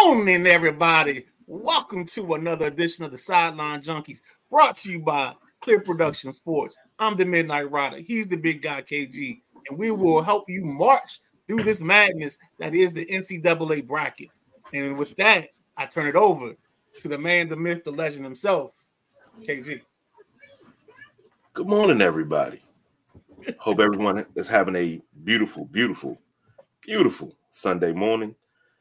morning, everybody. Welcome to another edition of the Sideline Junkies, brought to you by Clear Production Sports. I'm the Midnight Rider. He's the big guy, KG, and we will help you march through this madness that is the NCAA brackets. And with that, I turn it over to the man, the myth, the legend himself, KG. Good morning, everybody. Hope everyone is having a beautiful Sunday morning.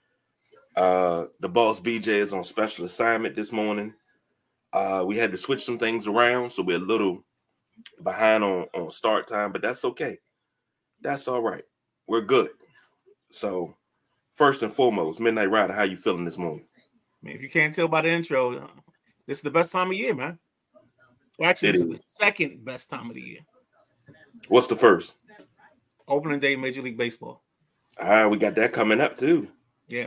The boss BJ is on special assignment this morning. We had to switch some things around, so we're a little behind on start time, but that's okay. That's all right. We're good. So, first and foremost, Midnight Rider, how you feeling this morning? Man, if you can't tell by the intro, this is the best time of year, man. Well, actually, this is the second best time of the year. What's the first? Opening day, Major League Baseball. All right, we got that coming up too. Yeah.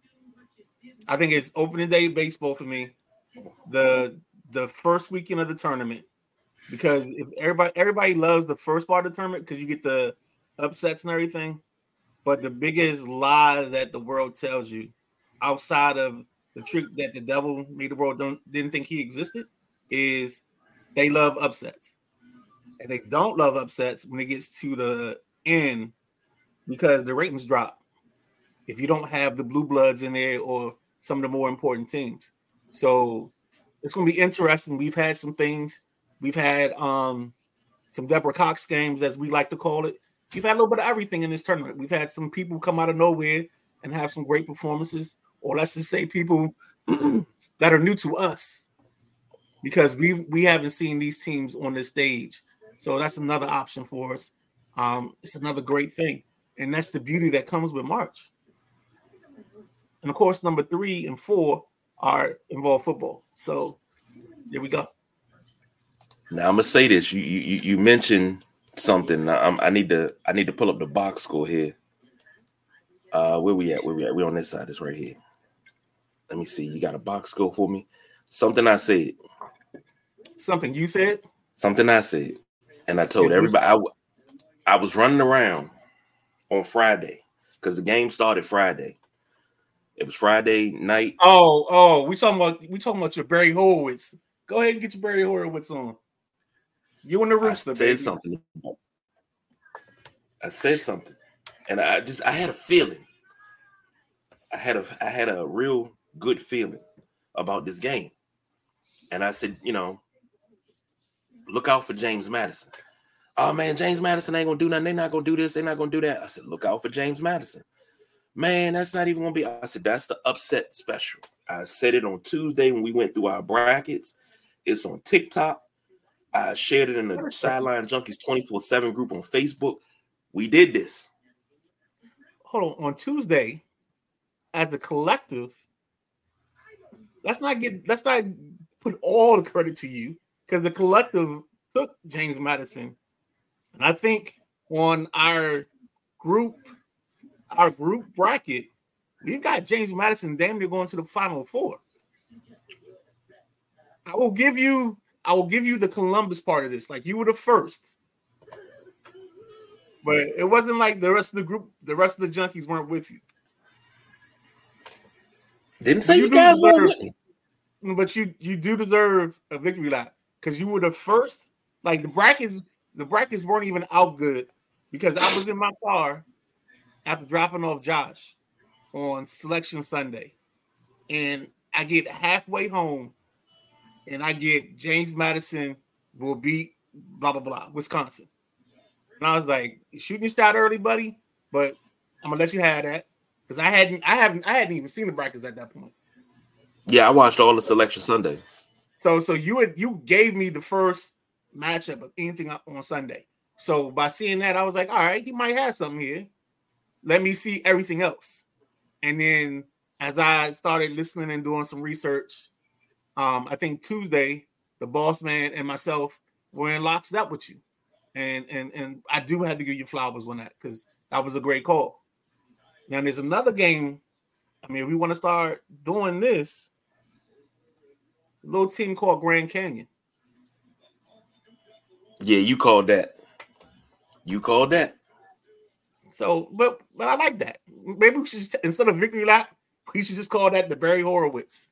I think it's opening day baseball for me. The first weekend of the tournament. Because if everybody loves the first part of the tournament because you get the upsets and everything. But the biggest lie that the world tells you, outside of the trick that the devil made the world didn't think he existed, is they love upsets. And they don't love upsets when it gets to the end because the ratings drop if you don't have the blue bloods in there or some of the more important teams. So it's going to be interesting. We've had some things. We've had some Deborah Cox games, as we like to call it. We've had a little bit of everything in this tournament. We've had some people come out of nowhere and have some great performances, or let's just say people that are new to us because we haven't seen these teams on this stage. So that's another option for us. It's another great thing. And that's the beauty that comes with March. And, of course, number 3 and 4 are involved football. So there we go. Now, I'm going to say this. You mentioned something. I need to pull up the box score here. Where we at? We're on this side. It's right here. Let me see. You got a box score for me? Something I said. Something you said? Something I said. And I told everybody I was running around on Friday because the game started Friday. It was Friday night. Oh, we talking about your Barry Horowitz. Go ahead and get your Barry Horowitz on. You and the rooster, baby. I said something. And I had a feeling. I had a real good feeling about this game. And I said, look out for James Madison. Oh, man, James Madison ain't going to do nothing. They're not going to do this. They're not going to do that. I said, look out for James Madison. Man, that's not even going to be. I said, that's the upset special. I said it on Tuesday when we went through our brackets. It's on TikTok. I shared it in the Sideline Junkies 24/7 group on Facebook. We did this. Hold on. On Tuesday, as a collective, let's not put all the credit to you because the collective took James Madison. And I think on our group bracket, we've got James Madison damn near going to the Final Four. I will give you the Columbus part of this. Like you were the first. But it wasn't like the rest of the group, the rest of the junkies weren't with you. Didn't say you guys were with me. But you do deserve a victory lap because you were the first. Like the brackets weren't even out good because I was in my car after dropping off Josh on Selection Sunday. And I get halfway home and I get James Madison will beat blah, blah, blah, Wisconsin. And I was like, shooting shot early, buddy, but I'm gonna let you have that. Because I hadn't even seen the brackets at that point. Yeah, I watched all the Selection Sunday. So you gave me the first matchup of anything on Sunday. So by seeing that, I was like, all right, he might have something here. Let me see everything else. And then as I started listening and doing some research, I think Tuesday, the boss man and myself were in lockstep with you. And I do have to give you flowers on that because that was a great call. Now there's another game. I mean, if we want to start doing this, a little team called Grand Canyon. Yeah, you called that. So, but I like that. Maybe we should, instead of victory lap, We should just call that the Barry Horowitz.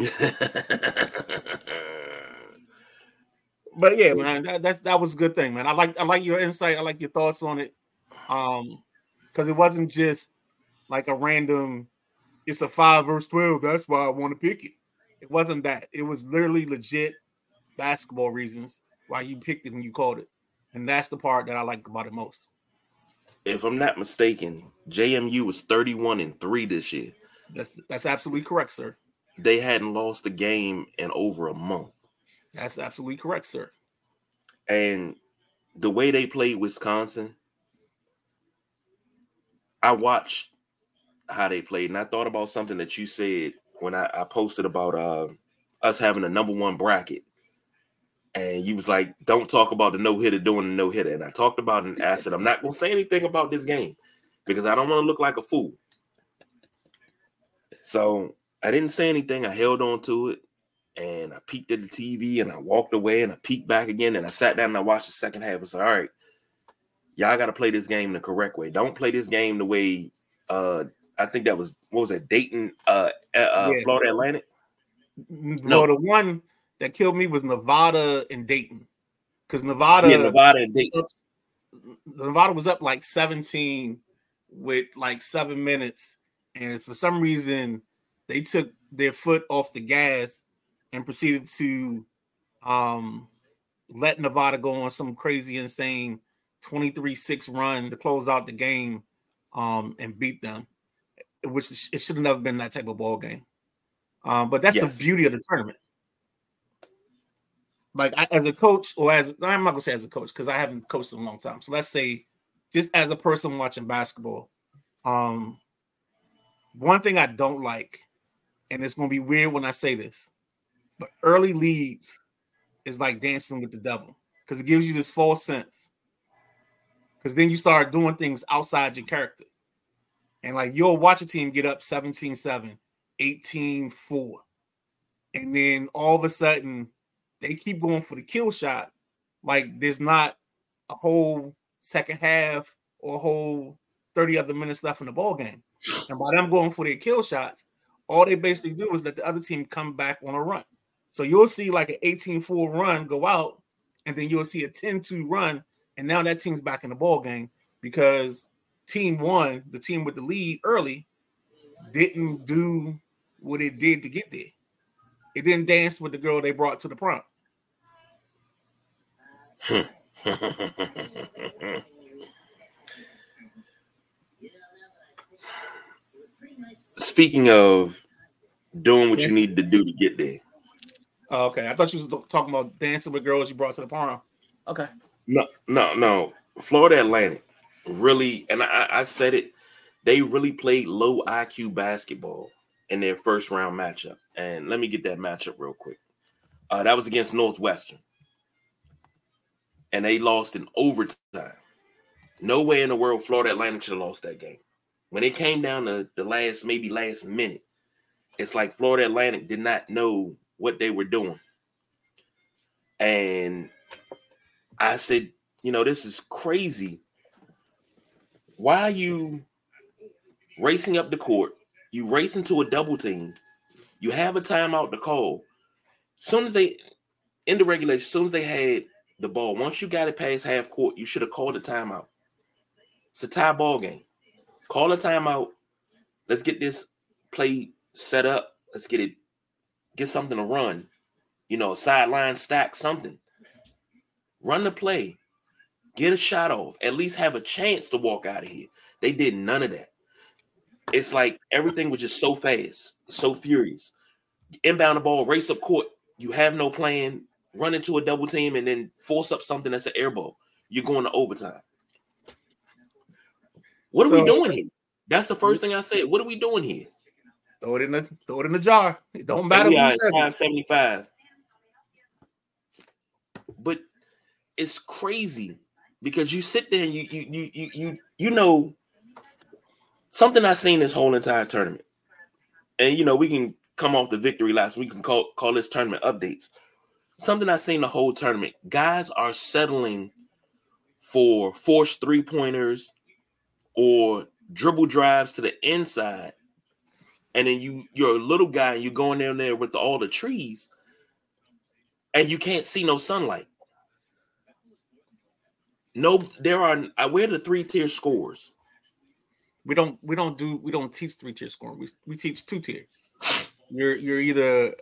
But yeah, man, that was a good thing, man. I like your insight. I like your thoughts on it. Because it wasn't just like a random, it's a 5 versus 12. That's why I want to pick it. It wasn't that. It was literally legit basketball reasons why you picked it and you called it. And that's the part that I like about it most. If I'm not mistaken, JMU was 31-3 this year. That's absolutely correct, sir. They hadn't lost a game in over a month. That's absolutely correct, sir. And the way they played Wisconsin, I watched how they played, and I thought about something that you said when I posted about us having a number 1 bracket. And you was like, don't talk about the no-hitter doing the no-hitter. And I talked about it, and I said, I'm not going to say anything about this game because I don't want to look like a fool. So I didn't say anything. I held on to it, and I peeked at the TV, and I walked away, and I peeked back again, and I sat down and I watched the second half and said, all right, y'all got to play this game the correct way. Don't play this game the way I think that was, what was it, Dayton, Florida Atlantic? No, the one that killed me was Nevada and Dayton. Because Nevada and Dayton. Nevada was up like 17 with like 7 minutes. And for some reason, they took their foot off the gas and proceeded to let Nevada go on some crazy, insane 23-6 run to close out the game and beat them, which it should have never been that type of ball game. But that's the beauty of the tournament. Like as a coach, or I'm not gonna say as a coach because I haven't coached in a long time. So let's say just as a person watching basketball, one thing I don't like, and it's gonna be weird when I say this, but early leads is like dancing with the devil because it gives you this false sense. Because then you start doing things outside your character. And like you'll watch a team get up 17-7, 18-4. And then all of a sudden they keep going for the kill shot. Like there's not a whole second half or a whole 30 other minutes left in the ball game. And by them going for their kill shots, all they basically do is let the other team come back on a run. So you'll see like an 18-4 run go out, and then you'll see a 10-2 run, and now that team's back in the ball game because team one, the team with the lead early, didn't do what it did to get there. It didn't dance with the girl they brought to the prom. Speaking of doing what you need to do to get there. Oh, okay. I thought you were talking about dancing with girls you brought to the prom. Okay. No. Florida Atlantic really, and I said it, they really played low IQ basketball in their first round matchup. And let me get that matchup real quick. That was against Northwestern. And they lost in overtime. No way in the world Florida Atlantic should have lost that game. When it came down to the last minute, it's like Florida Atlantic did not know what they were doing. And I said, this is crazy. Why are you racing up the court? You race into a double team. You have a timeout to call. In the regulation, as soon as they had the ball, once you got it past half court, you should have called a timeout. It's a tie ball game. Call a timeout. Let's get this play set up. Let's get something to run. A sideline stack, something. Run the play. Get a shot off. At least have a chance to walk out of here. They did none of that. It's like everything was just so fast, so furious. Inbound the ball, race up court. You have no plan. Run into a double team and then force up something that's an air ball. You're going to overtime. What are we doing here? That's the first thing I said. What are we doing here? Throw it in the jar. It don't matter who says it. 575. But it's crazy because you sit there and you know something I seen this whole entire tournament. And we can come off the victory laps. We can call this tournament updates. Something I seen the whole tournament. Guys are settling for forced 3-pointers or dribble drives to the inside and then you're a little guy and you're going down there with all the trees, and you can't see no sunlight. No, where are the 3-tier scores? We don't teach 3-tier scoring. We teach 2-tier. You're either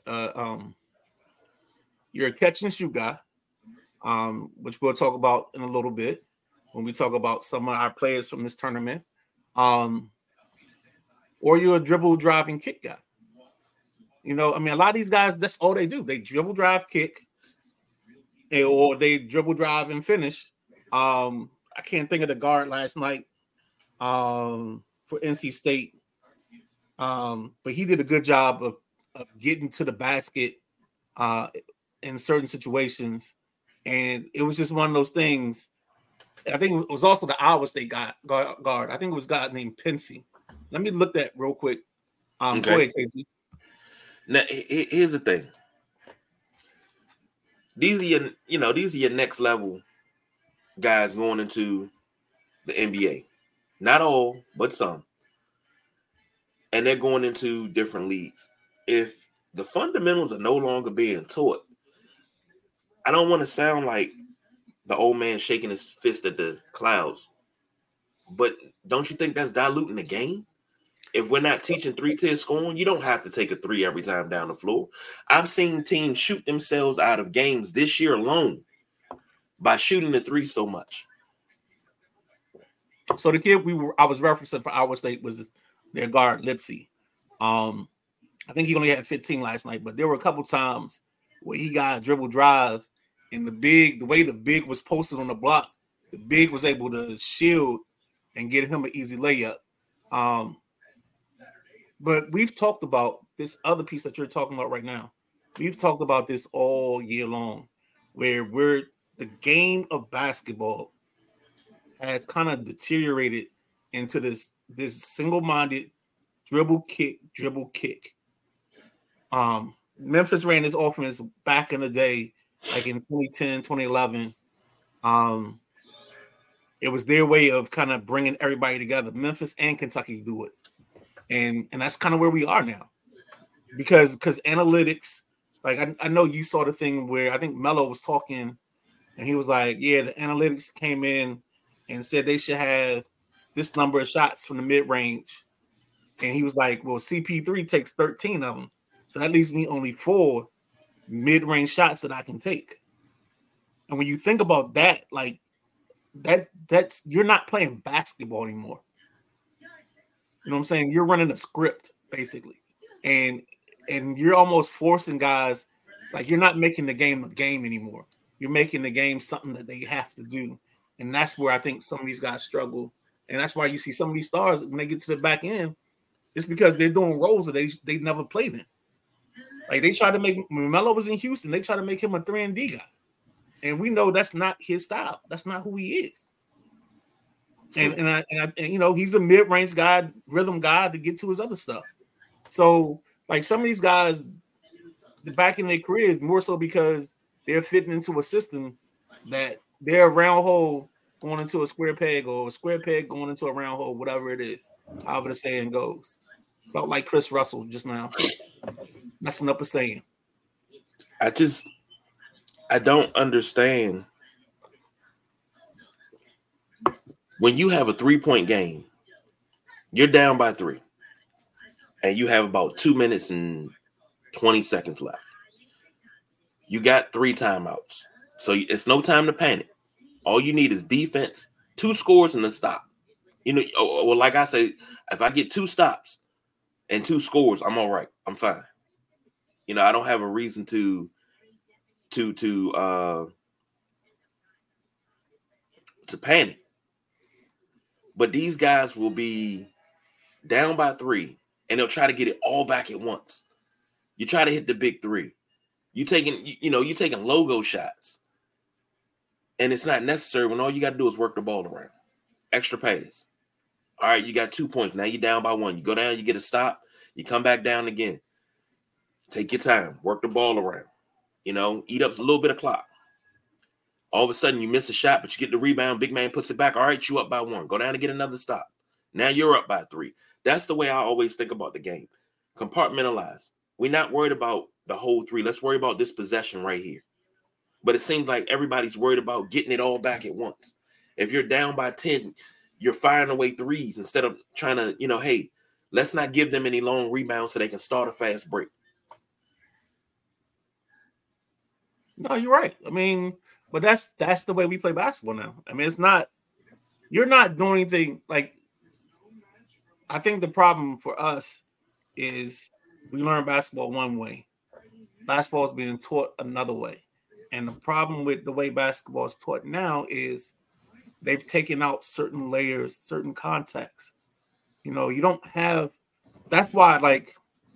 you're a catch and shoot guy, which we'll talk about in a little bit when we talk about some of our players from this tournament. Or you're a dribble, drive, and kick guy. You know, I mean, a lot of these guys, that's all they do. They dribble, drive, kick, or they dribble, drive, and finish. I can't think of the guard last night for NC State. But he did a good job of getting to the basket in certain situations. And it was just one of those things. I think it was also the Iowa State guard. I think it was a guy named Pensy. Let me look that real quick. Okay. Go ahead, KG. Now, here's the thing. These are your next level guys going into the NBA. Not all, but some. And they're going into different leagues. If the fundamentals are no longer being taught, I don't want to sound like the old man shaking his fist at the clouds, but don't you think that's diluting the game? If we're not teaching 3-tier scoring, you don't have to take a 3 every time down the floor. I've seen teams shoot themselves out of games this year alone by shooting the 3 so much. So the kid I was referencing for Iowa State was their guard Lipsy. I think he only had 15 last night, but there were a couple times where he got a dribble drive, and the way the big was posted on the block, the big was able to shield and get him an easy layup. But we've talked about this other piece that you're talking about right now. We've talked about this all year long, where the game of basketball has kind of deteriorated into this single-minded dribble kick. Memphis ran this offense back in the day, like in 2010, 2011. It was their way of kind of bringing everybody together. Memphis and Kentucky do it. And that's kind of where we are now, because analytics, like I know you saw the thing where I think Melo was talking, and he was like, yeah, the analytics came in and said they should have this number of shots from the mid-range. And he was like, well, CP3 takes 13 of them. So that leaves me only 4 mid-range shots that I can take. And when you think about that, like that's you're not playing basketball anymore. You know what I'm saying? You're running a script, basically. And you're almost forcing guys, like you're not making the game a game anymore. You're making the game something that they have to do. And that's where I think some of these guys struggle. And that's why you see some of these stars, when they get to the back end, it's because they're doing roles that they never played in. Like they tried to make, when Melo was in Houston, they tried to make him a 3-and-D guy. And we know that's not his style. That's not who he is. And you know, he's a mid-range guy, rhythm guy to get to his other stuff. So, like some of these guys, the back in their careers, more so because they're fitting into a system that they're a round hole going into a square peg, or a square peg going into a round hole, whatever it is, however the saying goes. Felt like Chris Russell just now messing up a saying. I don't understand. When you have a 3-point game, you're down by 3, and you have about 2 minutes and 20 seconds left. You got 3 timeouts. So it's no time to panic. All you need is defense, 2 scores, and a stop. You know, well, like I say, if I get 2 stops and 2 scores, I'm all right. I'm fine. You know, I don't have a reason to panic. But these guys will be down by 3, and they'll try to get it all back at once. You try to hit the big 3. You're taking logo shots, and it's not necessary when all you got to do is work the ball around. Extra pass. All right, you got 2 points. Now you're down by 1. You go down, you get a stop. You come back down again. Take your time. Work the ball around. You know, eat up a little bit of clock. All of a sudden, you miss a shot, but you get the rebound. Big man puts it back. All right, you up by 1. Go down and get another stop. Now you're up by 3. That's the way I always think about the game. Compartmentalize. We're not worried about the whole three. Let's worry about this possession right here. But it seems like everybody's worried about getting it all back at once. If you're down by 10, you're firing away threes instead of trying to, hey, let's not give them any long rebounds so they can start a fast break. No, you're right. I mean, but that's the way we play basketball now. I mean, you're not doing anything like. I think the problem for us is we learn basketball one way. Basketball is being taught another way. And the problem with the way basketball is taught now is they've taken out certain layers, certain contexts. You don't have. That's why, like,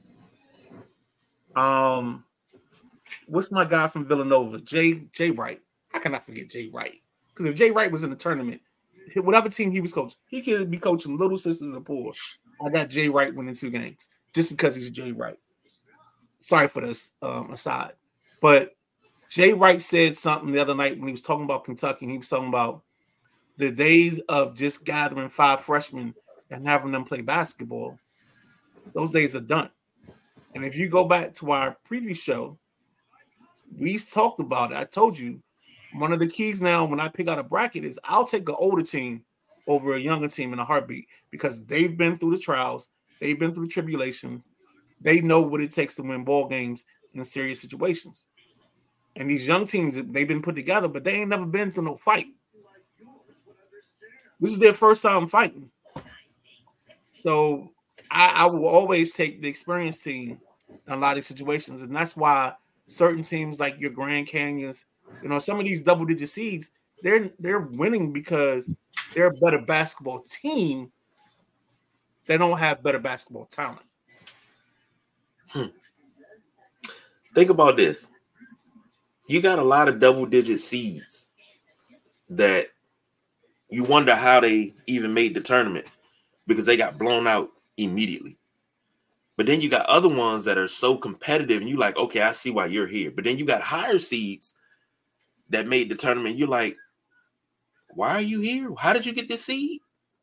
what's my guy from Villanova, Jay Wright? How can I forget Jay Wright? Because if Jay Wright was in the tournament, whatever team he was coaching, he could be coaching Little Sisters of the Poor. I got Jay Wright winning 2 games just because he's Jay Wright. Sorry for this aside, but Jay Wright said something the other night when he was talking about Kentucky. He was talking about the days of just gathering 5 freshmen and having them play basketball. Those days are done. And if you go back to our previous show, we talked about it. I told you one of the keys now when I pick out a bracket is I'll take an older team over a younger team in a heartbeat because they've been through the trials, they've been through the tribulations, they know what it takes to win ball games in serious situations. And these young teams, they've been put together, but they ain't never been through no fight. This is their first time fighting. So I will always take the experienced team in a lot of situations, and that's why certain teams like your Grand Canyons, some of these double-digit seeds, they're winning because they're a better basketball team. They don't have better basketball talent. Think about this. You got a lot of double-digit seeds that you wonder how they even made the tournament because they got blown out immediately. But then you got other ones that are so competitive and you're like, okay, I see why you're here. But then you got higher seeds that made the tournament. You're like, why are you here? How did you get this seed?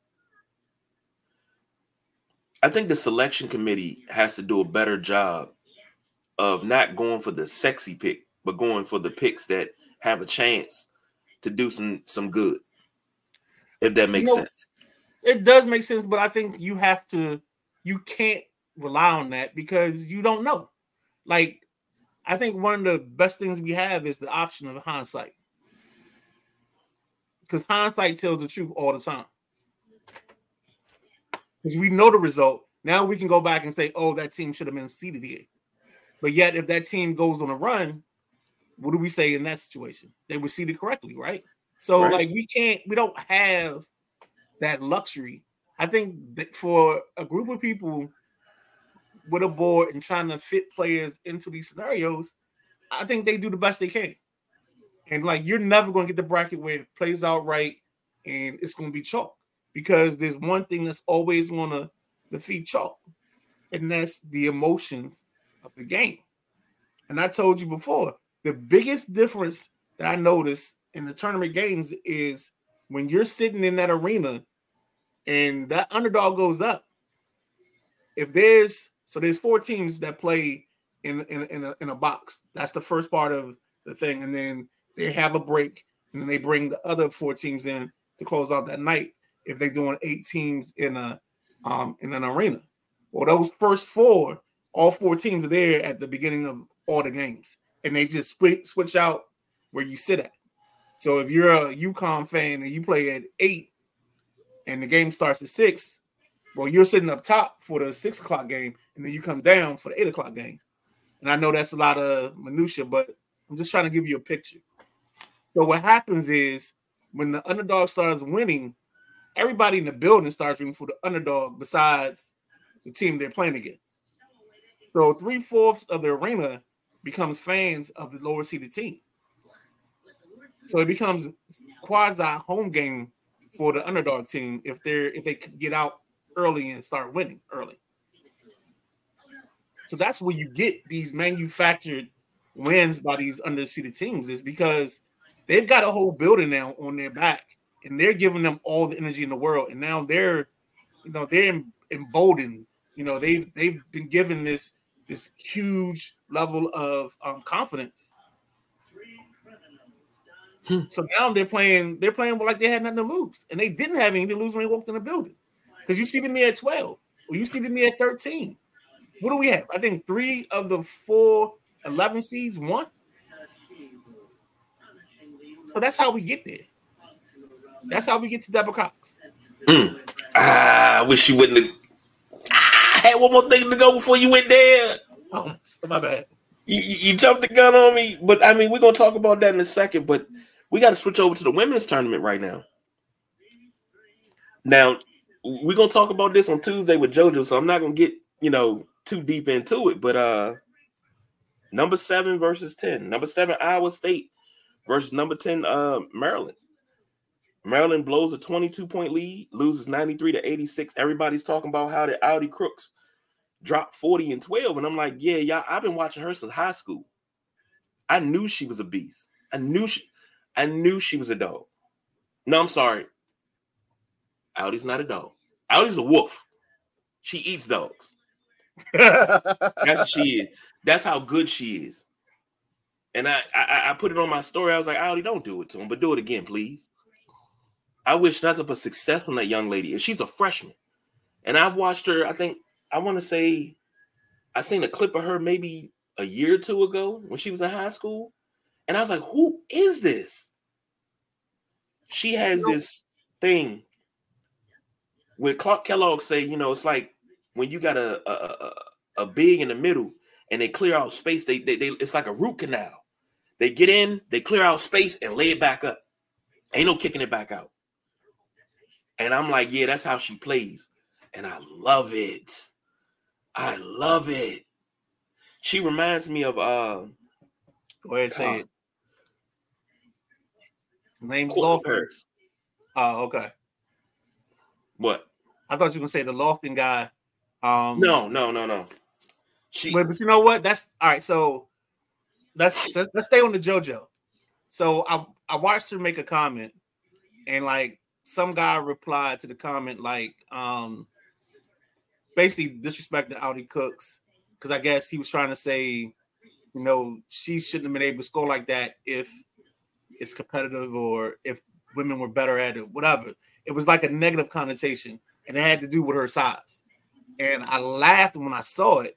I think the selection committee has to do a better job of not going for the sexy pick, but going for the picks that have a chance to do some good. If that makes sense. It does make sense, but I think you can't rely on that because you don't know. Like, I think one of the best things we have is the option of hindsight. Because hindsight tells the truth all the time. Because we know the result. Now we can go back and say, oh, that team should have been seeded here. But yet, if that team goes on a run, what do we say in that situation? They were seeded correctly, right? So, like, we don't have that luxury. I think that for a group of people with a board and trying to fit players into these scenarios, I think they do the best they can. And, like, you're never going to get the bracket where it plays out right and it's going to be chalk because there's one thing that's always going to defeat chalk, and that's the emotions of the game. And I told you before, the biggest difference that I noticed in the tournament games is when you're sitting in that arena and that underdog goes up. There's 4 teams that play in a box. That's the first part of the thing, and then they have a break, and then they bring the other 4 teams in to close out that night. If they're doing 8 teams in an arena, well, those first 4, all 4 teams are there at the beginning of all the games, and they just switch out where you sit at. So if you're a UConn fan and you play at 8 and the game starts at 6, well, you're sitting up top for the 6 o'clock game, and then you come down for the 8 o'clock game. And I know that's a lot of minutia, but I'm just trying to give you a picture. So what happens is when the underdog starts winning, everybody in the building starts rooting for the underdog besides the team they're playing against. So 3/4 of the arena becomes fans of the lower seeded team. So it becomes quasi home game for the underdog team if they get out early and start winning early. So that's where you get these manufactured wins by these underseeded teams, is because they've got a whole building now on their back, and they're giving them all the energy in the world. And now they're emboldened You know, they've been given this huge level of confidence. So now they're playing like they had nothing to lose, and they didn't have anything to lose when they walked in the building. Because you seeded me at 12, or you seeded me at 13. What do we have? I think 3 of the 4 11 seeds won. So that's how we get there. That's how we get to Deborah Cox. I wish you wouldn't have. I had one more thing to go before you went there. Oh, my bad. You jumped the gun on me, but I mean, we're going to talk about that in a second, but we got to switch over to the women's tournament right now. Now, we're going to talk about this on Tuesday with JoJo, so I'm not going to get, too deep into it, but number 7 versus 10. Number 7, Iowa State versus number 10, Maryland. Maryland blows a 22-point lead, loses 93-86. Everybody's talking about how the Audi Crooks dropped 40 and 12, and I'm like, yeah, y'all, I've been watching her since high school. I knew she was a beast. I knew she was a dog. No, I'm sorry. Audi's not a dog. Audi's a wolf. She eats dogs. That's what she is. That's how good she is. And I put it on my story. I was like, Audi, don't do it to him, but do it again, please. I wish nothing but success on that young lady. And she's a freshman. And I've watched her, I seen a clip of her maybe a year or 2 ago when she was in high school. And I was like, who is this? She has this thing where Clark Kellogg say, it's like when you got a big in the middle and they clear out space, they it's like a root canal. They get in, they clear out space and lay it back up. Ain't no kicking it back out. And I'm like, yeah, that's how she plays. And I love it. I love it. She reminds me of go ahead, say it. His name's Lofton. Oh, okay. What? I thought you were gonna say the Lofton guy. No. But you know what? That's all right. So let's stay on the JoJo. So I watched her make a comment, and like some guy replied to the comment like basically disrespecting Audi Cooks, because I guess he was trying to say, she shouldn't have been able to score like that if it's competitive or if women were better at it, whatever. It was like a negative connotation, and it had to do with her size. And I laughed when I saw it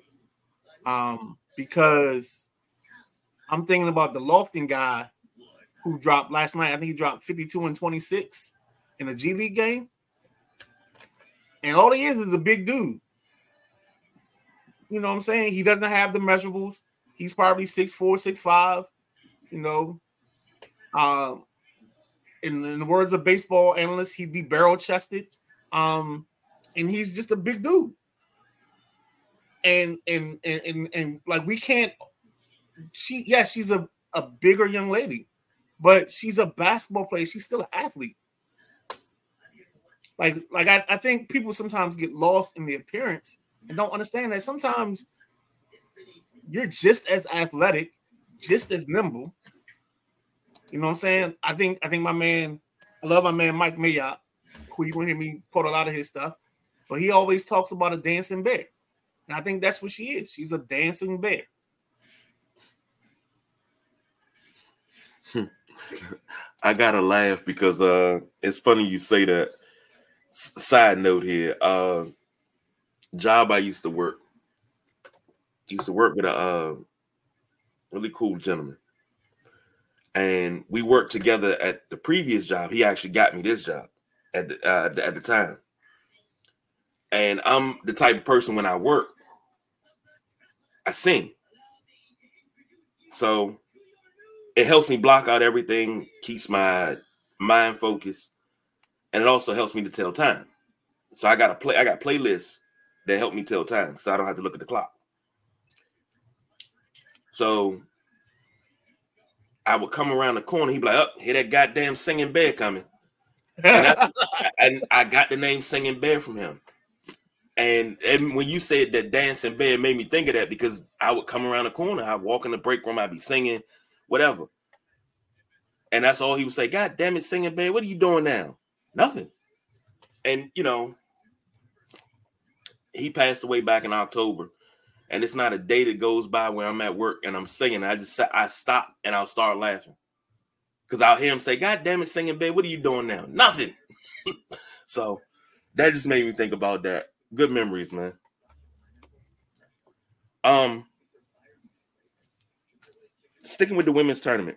because I'm thinking about the Lofton guy who dropped last night. I think he dropped 52 and 26 in a G League game. And all he is a big dude. You know what I'm saying? He doesn't have the measurables. He's probably 6'4", 6'5", in the words of baseball analysts, he'd be barrel-chested. And he's just a big dude. And like we can't she's a bigger young lady, but she's a basketball player. She's still an athlete. Like I think people sometimes get lost in the appearance and don't understand that sometimes you're just as athletic, just as nimble. You know what I'm saying? I think my man, I love my man Mike Mayock, who you will hear me quote a lot of his stuff, but he always talks about a dancing bear. And I think that's what she is. She's a dancing bear. I gotta laugh because it's funny you say that. Side note here, job I used to work with a really cool gentleman, and we worked together at the previous job. He actually got me this job at the time, and I'm the type of person when I work, I sing, so it helps me block out everything, keeps my mind focused. And it also helps me to tell time. So I got playlists that help me tell time so I don't have to look at the clock. So I would come around the corner. He'd be like, oh, hear that goddamn singing bear coming. And I got the name Singing Bear from him. And when you said that dancing bear, it made me think of that because I would come around the corner. I'd walk in the break room. I'd be singing, whatever. And that's all he would say. God damn it, Singing Bear. What are you doing now? Nothing. And, He passed away back in October, and it's not a day that goes by where I'm at work and I'm singing. I stop and I'll start laughing because I'll hear him say, "God damn it, singing, babe, what are you doing now? Nothing." So that just made me think about that. Good memories, man. Sticking with the women's tournament.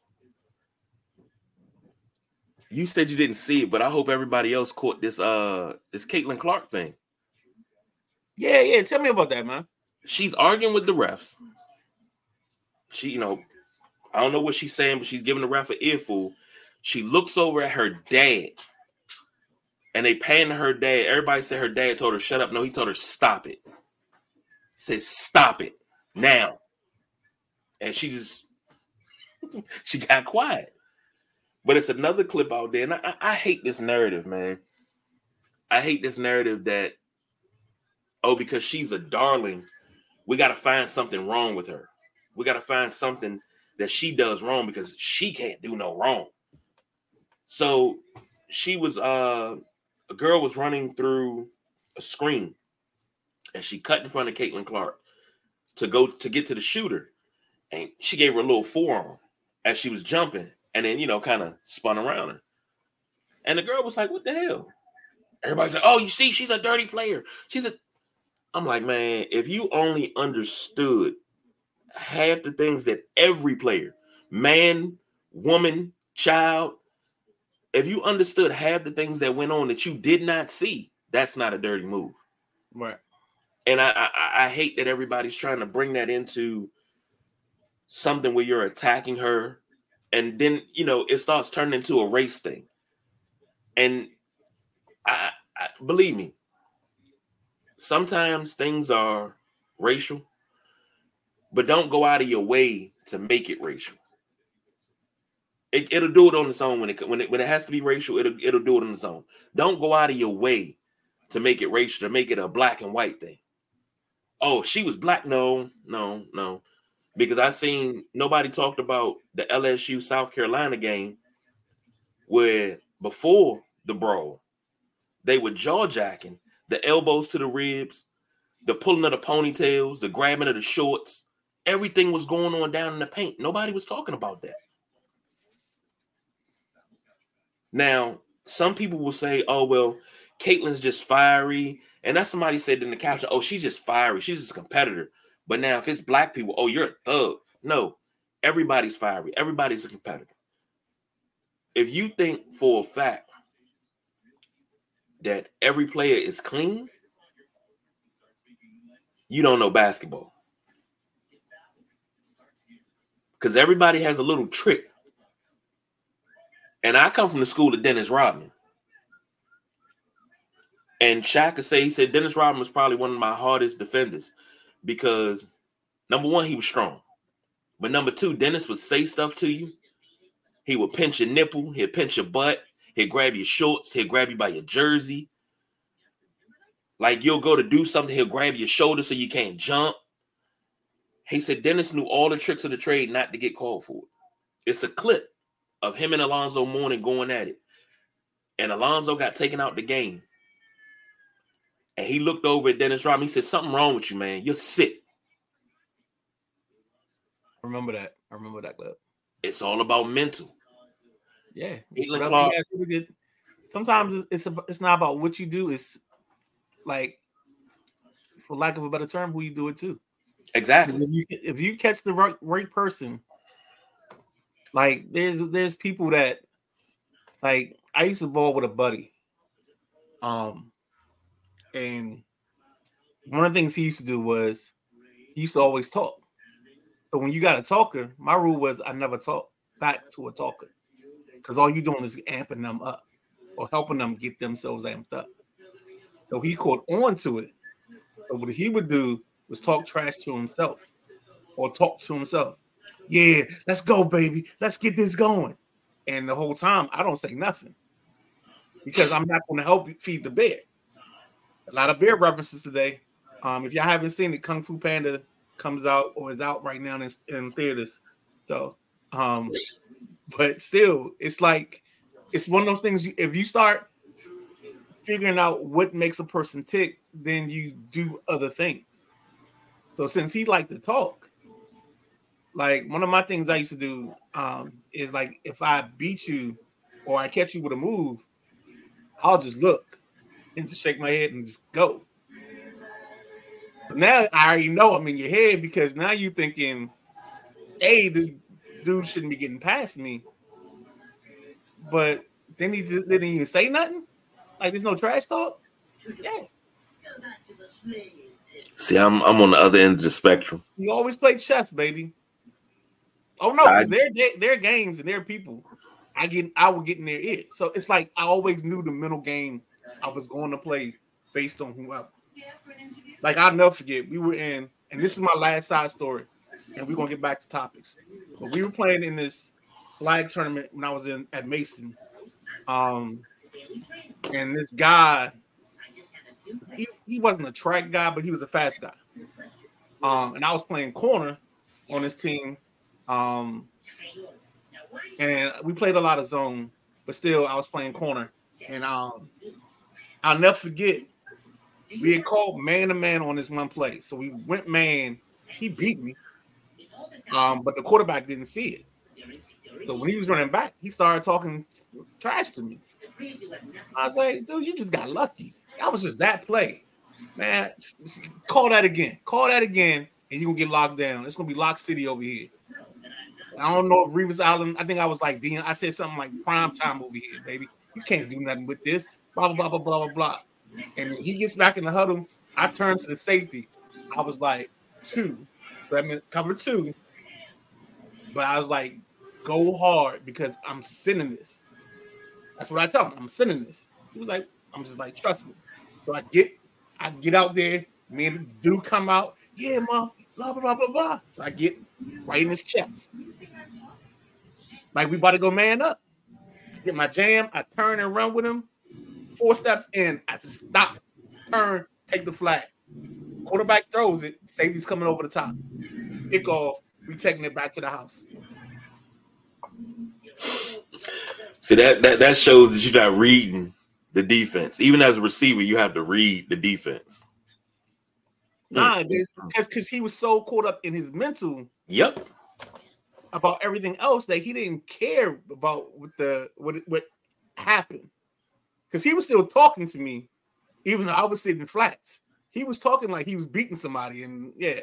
You said you didn't see it, but I hope everybody else caught this Caitlin Clark thing. Yeah. Tell me about that, man. She's arguing with the refs. She, I don't know what she's saying, but she's giving the ref an earful. She looks over at her dad, and they pan to her dad. Everybody said her dad told her, shut up. No, he told her, stop it. He said, stop it now. And she got quiet. But it's another clip out there, and I hate this narrative, man. I hate this narrative that, because she's a darling, we got to find something wrong with her. We got to find something that she does wrong because she can't do no wrong. So she was, a girl was running through a screen, and she cut in front of Caitlin Clark to get to the shooter, and she gave her a little forearm as she was jumping. And then, kind of spun around her. And the girl was like, what the hell? Everybody's like, oh, you see, she's a dirty player. I'm like, man, if you only understood half the things that every player, man, woman, child, if you understood half the things that went on that you did not see, that's not a dirty move. Right. And I hate that everybody's trying to bring that into something where you're attacking her. And then, it starts turning into a race thing. And I believe me, sometimes things are racial, but don't go out of your way to make it racial. It'll do it on its own when it has to be racial. It'll do it on its own. Don't go out of your way to make it racial, to make it a black and white thing. Oh, she was black. No. Because I seen nobody talked about the LSU South Carolina game where before the brawl, they were jaw-jacking, the elbows to the ribs, the pulling of the ponytails, the grabbing of the shorts. Everything was going on down in the paint. Nobody was talking about that. Now, some people will say, oh, well, Caitlin's just fiery. And that's somebody said in the caption, oh, she's just fiery. She's just a competitor. But now if it's black people, oh, you're a thug. No, everybody's fiery. Everybody's a competitor. If you think for a fact that every player is clean, you don't know basketball. Because everybody has a little trick. And I come from the school of Dennis Rodman. And Shaq he said Dennis Rodman was probably one of my hardest defenders because, number one, he was strong. But number two, Dennis would say stuff to you. He would pinch your nipple. He'd pinch your butt. He'd grab your shorts. He'd grab you by your jersey. Like you'll go to do something, he'll grab your shoulder so you can't jump. He said Dennis knew all the tricks of the trade not to get called for it. It's a clip of him and Alonzo Mourning going at it. And Alonzo got taken out the game. And he looked over at Dennis Rodman. He said, something wrong with you, man. You're sick. I remember that clip. It's all about mental. Yeah. Sometimes it's not about what you do. It's like, for lack of a better term, who you do it to. Exactly. If you catch the right person, like there's people that, like, I used to ball with a buddy. And one of the things he used to do was he used to always talk. But when you got a talker, my rule was I never talk back to a talker. Because all you're doing is amping them up or helping them get themselves amped up. So he caught on to it. So what he would do was talk trash to himself or talk to himself. Yeah, let's go, baby. Let's get this going. And the whole time, I don't say nothing because I'm not going to help you feed the bear. A lot of bear references today. If y'all haven't seen it, Kung Fu Panda comes out or is out right now in theaters. So, but still, it's like, it's one of those things. If you start figuring out what makes a person tick, then you do other things. So since he liked to talk, like one of my things I used to do is like if I beat you or I catch you with a move, I'll just look and just shake my head and just go. So now I already know I'm in your head because now you're thinking, hey, this dude shouldn't be getting past me. But then he just didn't even say nothing. Like there's no trash talk. Yeah. See, I'm on the other end of the spectrum. You always play chess, baby. Oh no, because they're games and they're people. I would get in their ear. So it's like I always knew the mental game I was going to play based on whoever. Like I'll never forget, we were in, and this is my last side story, and we're gonna get back to topics. But we were playing in this flag tournament when I was at Mason. And this guy, he wasn't a track guy, but he was a fast guy. And I was playing corner on his team. And we played a lot of zone, but still I was playing corner. And I'll never forget, we had called man to man on this one play. So we went man, he beat me. But the quarterback didn't see it. So when he was running back, he started talking trash to me. I was like, dude, you just got lucky. That was just that play. Man, call that again. Call that again, and you're going to get locked down. It's going to be Lock City over here. I don't know if Revis Island, I think I was like, Dean, I said something like prime time over here, baby. You can't do nothing with this. Blah, blah, blah, blah, blah, blah. And then he gets back in the huddle. I turn to the safety. I was like, 2. So that meant cover 2. But I was like, go hard because I'm sending this. That's what I tell him. I'm sending this. He was like, I'm just like, trust me. So I get out there. Me and the dude come out. Yeah, mom, blah, blah, blah, blah, blah. So I get right in his chest. Like we about to go man up. Get my jam. I turn and run with him. 4 steps in. I just stop, turn, take the flag. Quarterback throws it. Safety's coming over the top. Pick off. We taking it back to the house. See, that shows that you're not reading the defense. Even as a receiver, you have to read the defense. Nah, because he was so caught up in his mental. Yep. About everything else that he didn't care about what happened. Because he was still talking to me, even though I was sitting flats. He was talking like he was beating somebody, and yeah.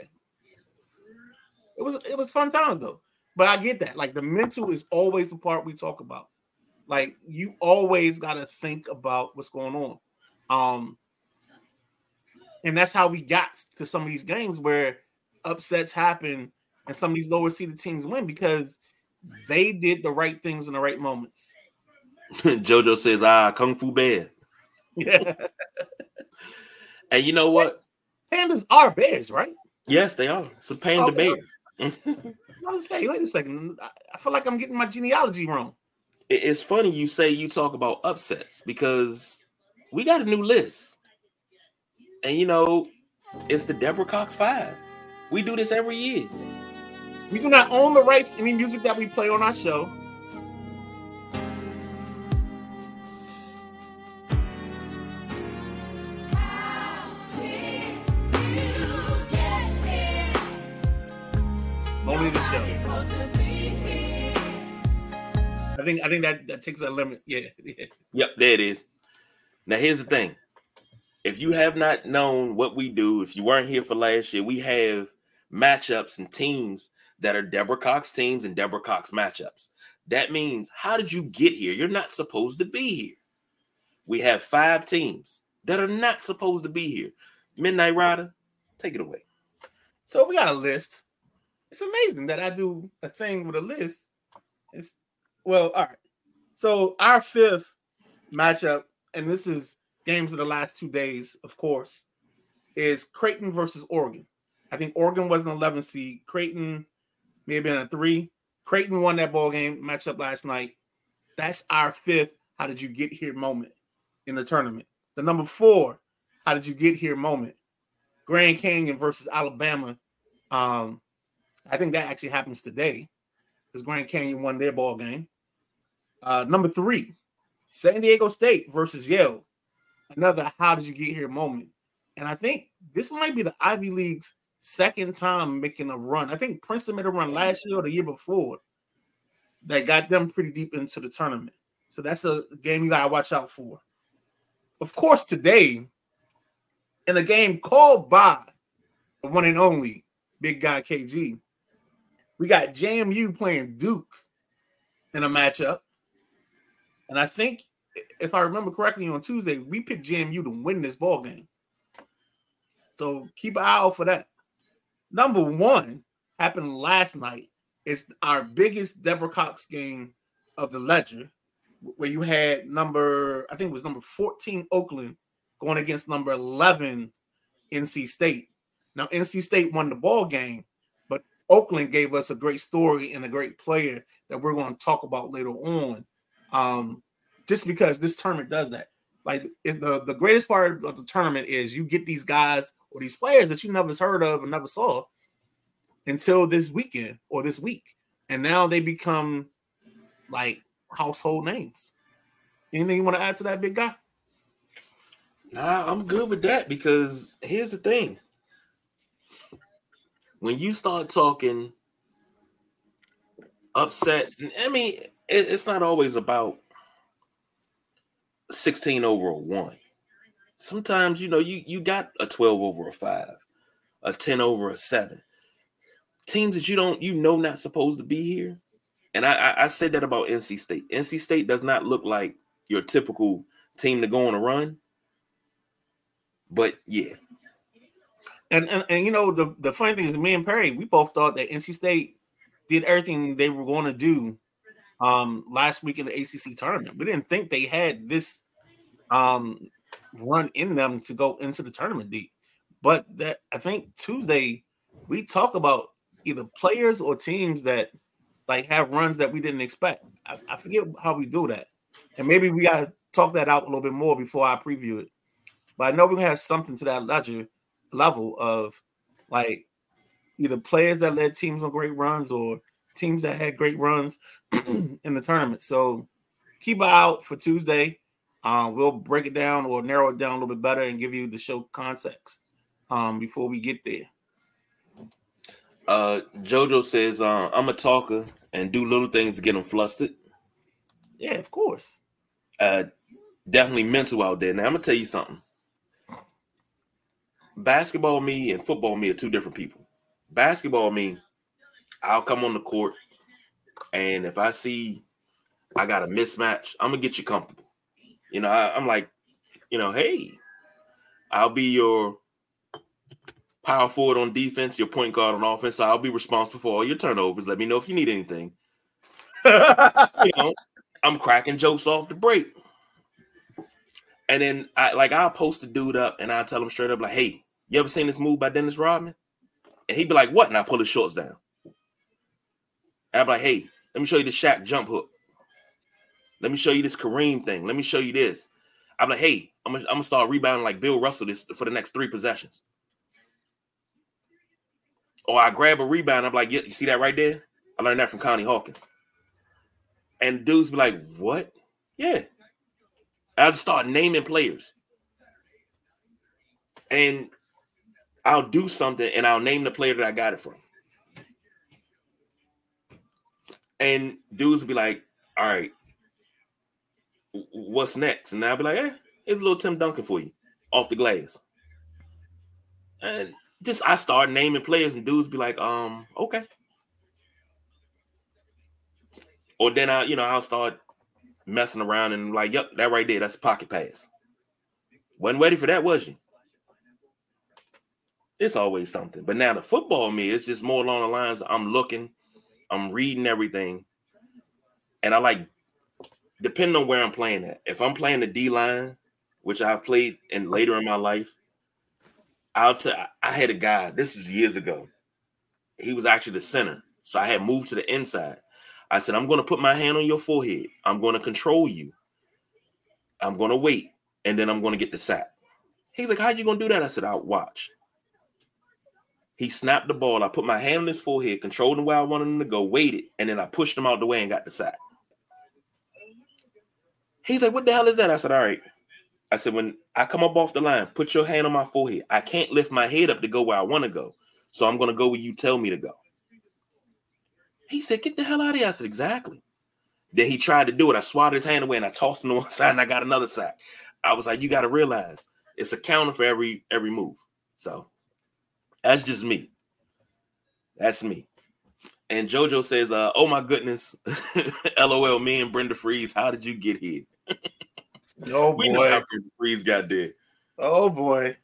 It was fun times though. But I get that. Like the mental is always the part we talk about. Like you always gotta think about what's going on. And that's how we got to some of these games where upsets happen and some of these lower seeded teams win because they did the right things in the right moments. JoJo says, Kung Fu Bear. Yeah. And you know what? Pandas are bears, right? Yes, they are. It's a panda bear. I was saying, wait a second. I feel like I'm getting my genealogy wrong. It's funny you say you talk about upsets because we got a new list. And you know, it's the Deborah Cox 5. We do this every year. We do not own the rights to any music that we play on our show. Only the show. I think that takes a limit. Yeah. Yep, there it is. Now here's the thing. If you have not known what we do, if you weren't here for last year, we have matchups and teams that are Deborah Cox teams and Deborah Cox matchups. That means, how did you get here? You're not supposed to be here. We have 5 teams that are not supposed to be here. Midnight Rider, take it away. So we got a list. It's amazing that I do a thing with a list. All right. So our 5th matchup, and this is games of the last 2 days, of course, is Creighton versus Oregon. I think Oregon was an 11 seed. Creighton may have been a 3. Creighton won that ball game matchup last night. That's our 5th how did you get here moment in the tournament. The number 4, how did you get here moment. Grand Canyon versus Alabama. I think that actually happens today because Grand Canyon won their ball game. Number 3, San Diego State versus Yale. Another how did you get here moment. And I think this might be the Ivy League's second time making a run. I think Princeton made a run last year or the year before that got them pretty deep into the tournament. So that's a game you got to watch out for. Of course, today, in a game called by the one and only big guy KG, we got JMU playing Duke in a matchup. And I think, if I remember correctly, on Tuesday, we picked JMU to win this ball game. So keep an eye out for that. Number one happened last night. It's our biggest Deborah Cox game of the ledger, where you had number 14 Oakland going against number 11 NC State. Now, NC State won the ball game, but Oakland gave us a great story and a great player that we're going to talk about later on. Just because this tournament does that. Like, the greatest part of the tournament is you get these guys or these players that you never heard of and never saw until this weekend or this week. And now they become like household names. Anything you want to add to that, big guy? Nah, I'm good with that because here's the thing. When you start talking upsets, I mean, it's not always about 16 over a 1. Sometimes, you got a 12 over a 5, a 10 over a 7. Teams that not supposed to be here. And I said that about NC State. NC State does not look like your typical team to go on a run. But yeah. And the funny thing is, me and Perry, we both thought that NC State did everything they were going to do last week in the ACC tournament. We didn't think they had this run in them to go into the tournament deep. But that I think Tuesday we talk about either players or teams that like have runs that we didn't expect. I forget how we do that. And maybe we got to talk that out a little bit more before I preview it. But I know we're going to have something to that level of like either players that led teams on great runs or teams that had great runs in the tournament. So keep an eye out for Tuesday. We'll break it down or narrow it down a little bit better and give you the show context before we get there. Jojo says, I'm a talker and do little things to get them flustered. Yeah, of course. Definitely mental out there. Now, I'm going to tell you something. Basketball me and football me are two different people. Basketball me, I'll come on the court, and if I see I got a mismatch, I'm going to get you comfortable. I'm like, hey, I'll be your power forward on defense, your point guard on offense. So I'll be responsible for all your turnovers. Let me know if you need anything. I'm cracking jokes off the break. And then I'll post the dude up and I'll tell him straight up, like, hey, you ever seen this move by Dennis Rodman? And he'd be like, what? And I pull his shorts down. And I'll be like, hey, let me show you the Shaq jump hook. Let me show you this Kareem thing. Let me show you this. I'm like, hey, I'm gonna start rebounding like Bill Russell this for the next 3 possessions. Or I grab a rebound. I'm like, yeah, you see that right there? I learned that from Connie Hawkins. And dudes be like, what? Yeah. I'll start naming players. And I'll do something and I'll name the player that I got it from. And dudes will be like, all right, what's next? And I'll be like, here's a little Tim Duncan for you off the glass. And I start naming players and dudes be like, okay. Or then I'll start messing around and like, yep, that right there, that's a pocket pass. Wasn't ready for that, was you? It's always something. But now the football me, it's just more along the lines of I'm looking, I'm reading everything. And I like, depending on where I'm playing at. If I'm playing the D-line, which I've played later in my life, I had a guy, this is years ago. He was actually the center. So I had moved to the inside. I said, I'm going to put my hand on your forehead. I'm going to control you. I'm going to wait. And then I'm going to get the sack. He's like, how you going to do that? I said, I'll watch. He snapped the ball. I put my hand on his forehead, controlled him where I wanted him to go, waited, and then I pushed him out the way and got the sack. He's like, what the hell is that? I said, all right. I said, when I come up off the line, put your hand on my forehead. I can't lift my head up to go where I want to go. So I'm going to go where you tell me to go. He said, get the hell out of here. I said, exactly. Then he tried to do it. I swatted his hand away and I tossed him to one side and I got another sack. I was like, you got to realize it's a counter for every move. So that's just me. That's me. And JoJo says, oh my goodness. LOL, me and Brenda Freeze. How did you get here? Oh We know how Brenda Freeze got there. Oh boy.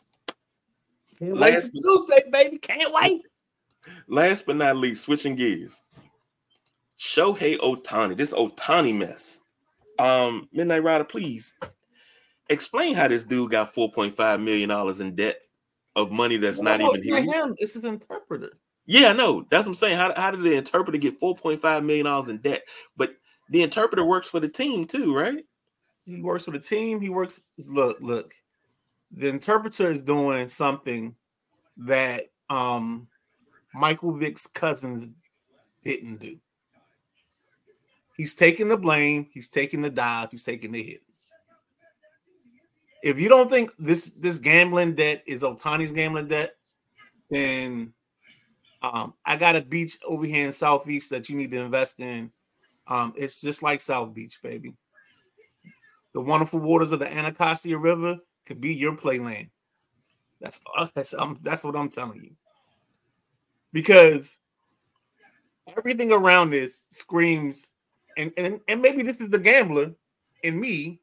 Tuesday, baby. Can't wait. Last but not least, switching gears. Shohei Ohtani. This Ohtani mess. Midnight Rider, please explain how this dude got $4.5 million in debt of money that's not even him. It's his interpreter. Yeah, I know. That's what I'm saying. How did the interpreter get $4.5 million in debt? But the interpreter works for the team too, right? He works for the team. He works. Look. The interpreter is doing something that Michael Vick's cousin didn't do. He's taking the blame. He's taking the dive. He's taking the hit. If you don't think this gambling debt is Ohtani's gambling debt, then I got a beach over here in Southeast that you need to invest in. It's just like South Beach, baby. The wonderful waters of the Anacostia River could be your playland. That's what I'm telling you. Because everything around this screams, and maybe this is the gambler in me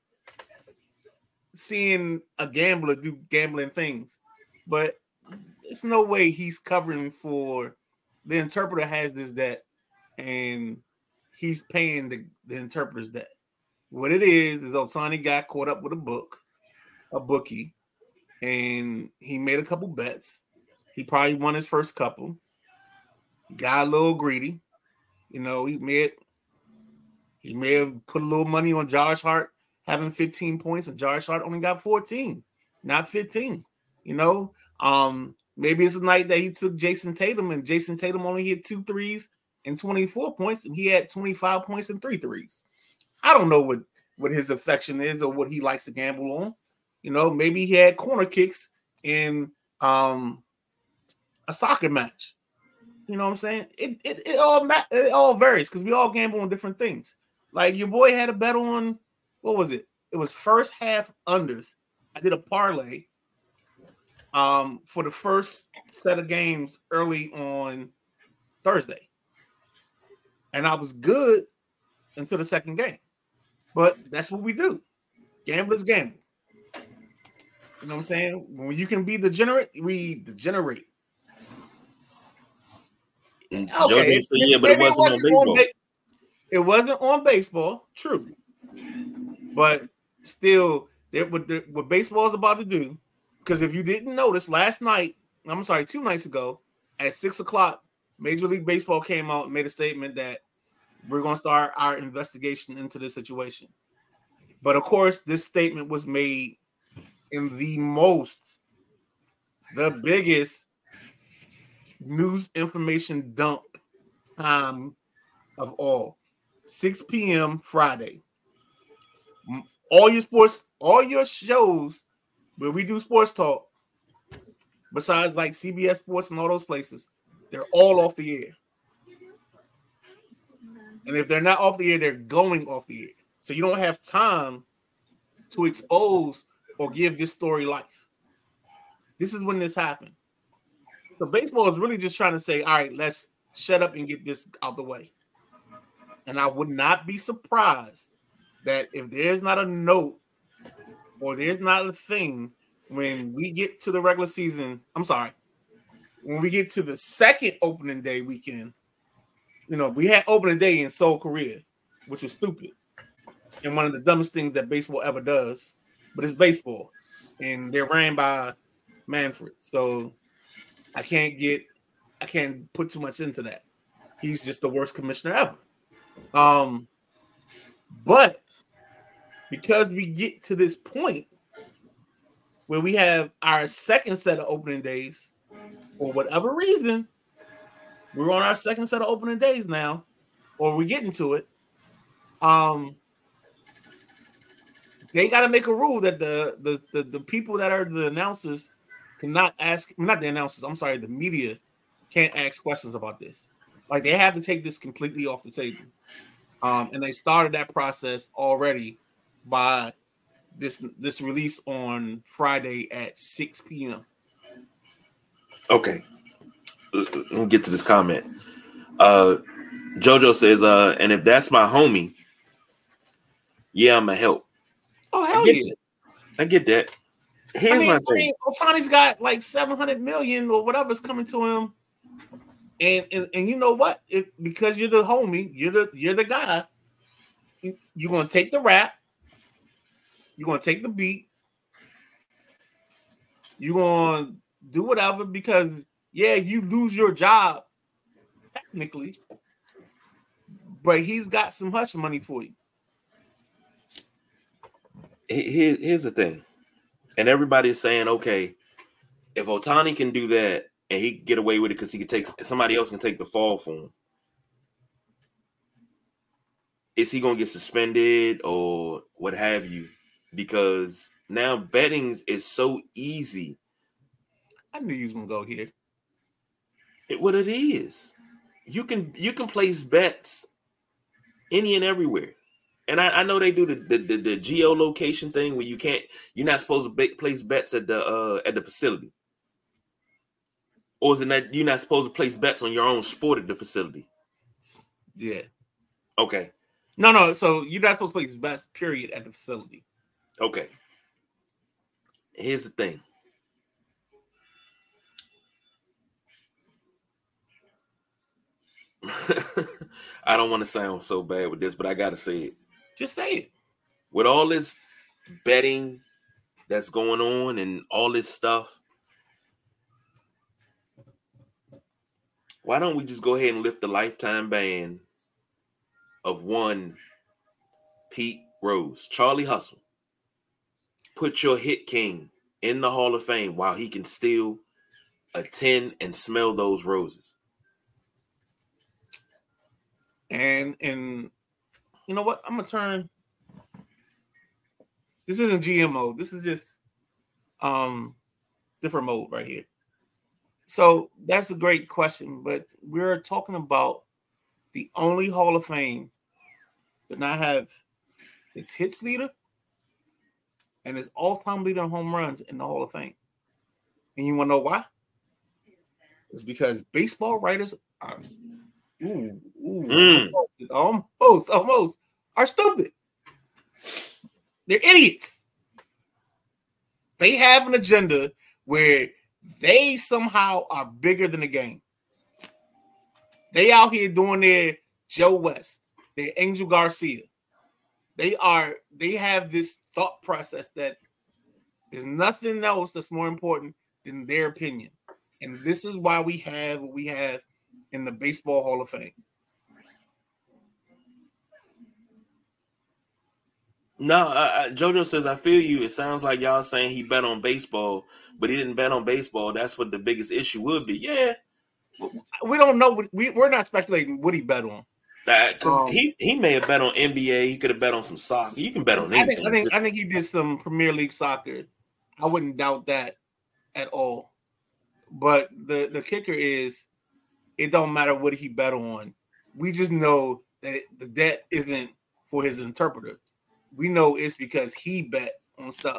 seeing a gambler do gambling things, but there's no way he's covering for the interpreter has this debt and he's paying the interpreter's debt. What it is Ohtani got caught up with a bookie, and he made a couple bets. He probably won his first couple. He got a little greedy. You know, he may have put a little money on Josh Hart having 15 points, and Josh Hart only got 14, not 15. You know, maybe it's a night that he took Jason Tatum, and Jason Tatum only hit 2 threes and 24 points, and he had 25 points and 3 threes. I don't know what his affection is or what he likes to gamble on. You know, maybe he had corner kicks in a soccer match. You know what I'm saying? It all varies because we all gamble on different things. Like your boy had a bet on, what was it? It was first half unders. I did a parlay for the first set of games early on Thursday. And I was good until the second game. But that's what we do. Gamblers gamble. You know what I'm saying? When you can be degenerate, we degenerate. Okay, so yeah, but it wasn't on baseball. It wasn't on baseball, true. But still, what baseball is about to do, because if you didn't notice, 2 nights ago, at 6:00, Major League Baseball came out and made a statement that we're going to start our investigation into this situation. But of course, this statement was made in the biggest news information dump time of all. 6 p.m. Friday. All your shows where we do sports talk, besides like CBS Sports and all those places, they're all off the air. And if they're not off the air, they're going off the air. So you don't have time to expose or give this story life. This is when this happened. So baseball is really just trying to say, all right, let's shut up and get this out the way. And I would not be surprised that if there's not a note or there's not a thing when we get to the regular season, when we get to the second opening day weekend, you know, we had opening day in Seoul, Korea, which was stupid and one of the dumbest things that baseball ever does. But it's baseball, and they're ran by Manfred, so I can't put too much into that. He's just the worst commissioner ever. But because we get to this point where we have our second set of opening days, for whatever reason, we're on our second set of opening days now, or we're getting to it. they got to make a rule that the people that are the announcers cannot ask, not the announcers, I'm sorry, the media can't ask questions about this. Like they have to take this completely off the table. And they started that process already by this release on Friday at 6 p.m. Okay. Let me get to this comment. Jojo says, and if that's my homie, yeah, I'm a help. Oh, hell yeah. I get that. Here's my thing. Ohtani's got like 700 million or whatever's coming to him. And you know what? Because you're the homie, you're the guy, you're gonna take the rap, you're gonna take the beat, you're gonna do whatever because you lose your job technically, but he's got some hush money for you. Here's the thing, and everybody's saying, okay, if Ohtani can do that and he can get away with it because he can take somebody else can take the fall for him, is he gonna get suspended or what have you? Because now betting is so easy. I knew you was gonna go here. What it is, you can place bets any and everywhere. And I know they do the geolocation thing where you're not supposed to place bets at the facility, or is it that you're not supposed to place bets on your own sport at the facility? Yeah. Okay. No. So you're not supposed to place bets, period, at the facility. Okay. Here's the thing. I don't want to sound so bad with this, but I gotta say it. Just say it. With all this betting that's going on and all this stuff, why don't we just go ahead and lift the lifetime ban of one Pete Rose, Charlie Hustle? Put your hit king in the Hall of Fame while he can still attend and smell those roses. And you know what? I'm gonna turn. This isn't GM mode. This is just different mode right here. So that's a great question, but we're talking about the only Hall of Fame that not have its hits leader and its all-time leader in home runs in the Hall of Fame. And you want to know why? It's because baseball writers are almost are stupid. They're idiots. They have an agenda where they somehow are bigger than the game. They out here doing their Joe West, their Angel Garcia. They have this thought process that there's nothing else that's more important than their opinion. And this is why we have what we have in the Baseball Hall of Fame. No, JoJo says, I feel you. It sounds like y'all saying he bet on baseball, but he didn't bet on baseball. That's what the biggest issue would be. Yeah. We don't know. We're not speculating what he bet on. Because he may have bet on NBA. He could have bet on some soccer. You can bet on anything. I think he did some Premier League soccer. I wouldn't doubt that at all. But the kicker is it don't matter what he bet on. We just know that the debt isn't for his interpreter. We know it's because he bet on stuff.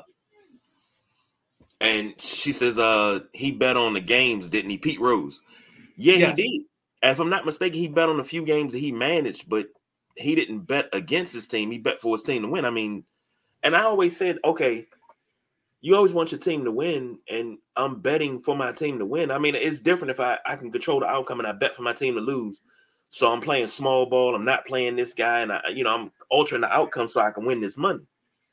And she says he bet on the games, didn't he? Pete Rose. Yeah, he did. If I'm not mistaken, he bet on a few games that he managed, but he didn't bet against his team. He bet for his team to win. I mean, and I always said, okay, you always want your team to win, and I'm betting for my team to win. I mean, it's different if I can control the outcome and I bet for my team to lose. So I'm playing small ball. I'm not playing this guy, and I'm altering the outcome so I can win this money.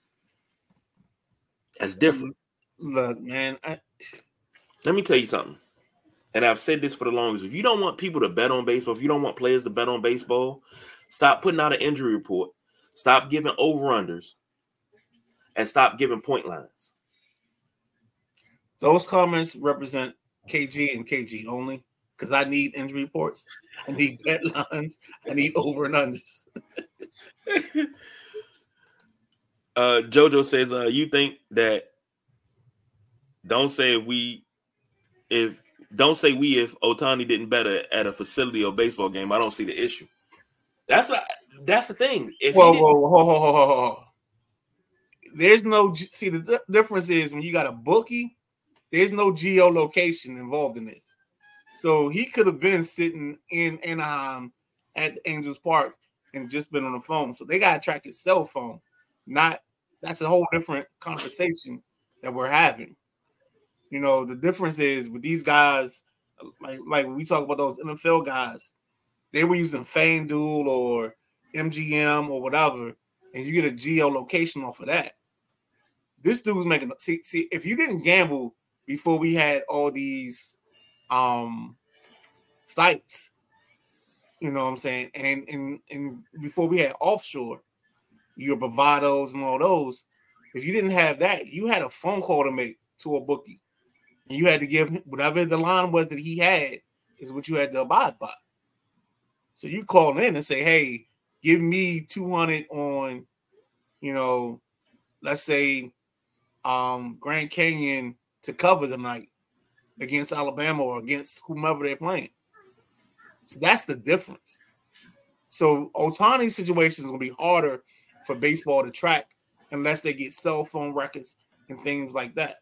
That's different. Look, man. Let me tell you something. And I've said this for the longest. If you don't want people to bet on baseball, if you don't want players to bet on baseball, stop putting out an injury report. Stop giving over-unders. And stop giving point lines. Those comments represent KG and KG only because I need injury reports. I need bet lines. I need over and unders. Jojo says, you think that don't say if Ohtani didn't better at a facility or baseball game, I don't see the issue. That's the thing. If whoa. There's no the difference is when you got a bookie, there's no geolocation involved in this. So he could have been sitting in Anaheim at Angels Park and just been on the phone. So they gotta track his cell phone. That's a whole different conversation that we're having. You know, the difference is with these guys, like when we talk about those NFL guys, they were using FanDuel or MGM or whatever, and you get a geolocation off of that. This dude's making see if you didn't gamble before we had all these sites, you know what I'm saying, and before we had offshore, your Bravados and all those, if you didn't have that, you had a phone call to make to a bookie. And you had to give whatever the line was that he had is what you had to abide by. So you call in and say, hey, give me 200 on, you know, let's say Grand Canyon to cover tonight against Alabama or against whomever they're playing. So that's the difference. So Ohtani's situation is going to be harder for baseball to track unless they get cell phone records and things like that.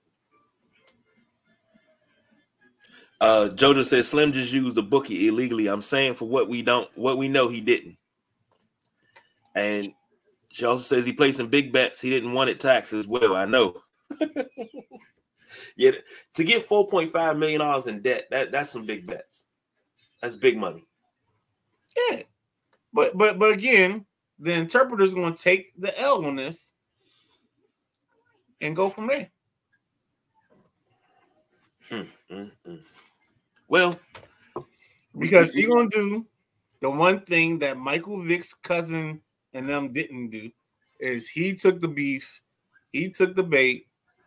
Jojo says Slim just used the bookie illegally. I'm saying for what we know he didn't. And she also says he played some big bets. He didn't want it taxed as well. I know. Yeah, to get $4.5 million in debt, that's some big bets. That's big money. Yeah. But again, the interpreter's going to take the L on this and go from there. Well, because he's going to do the one thing that Michael Vick's cousin and them didn't do is he took the beef, he took the bait,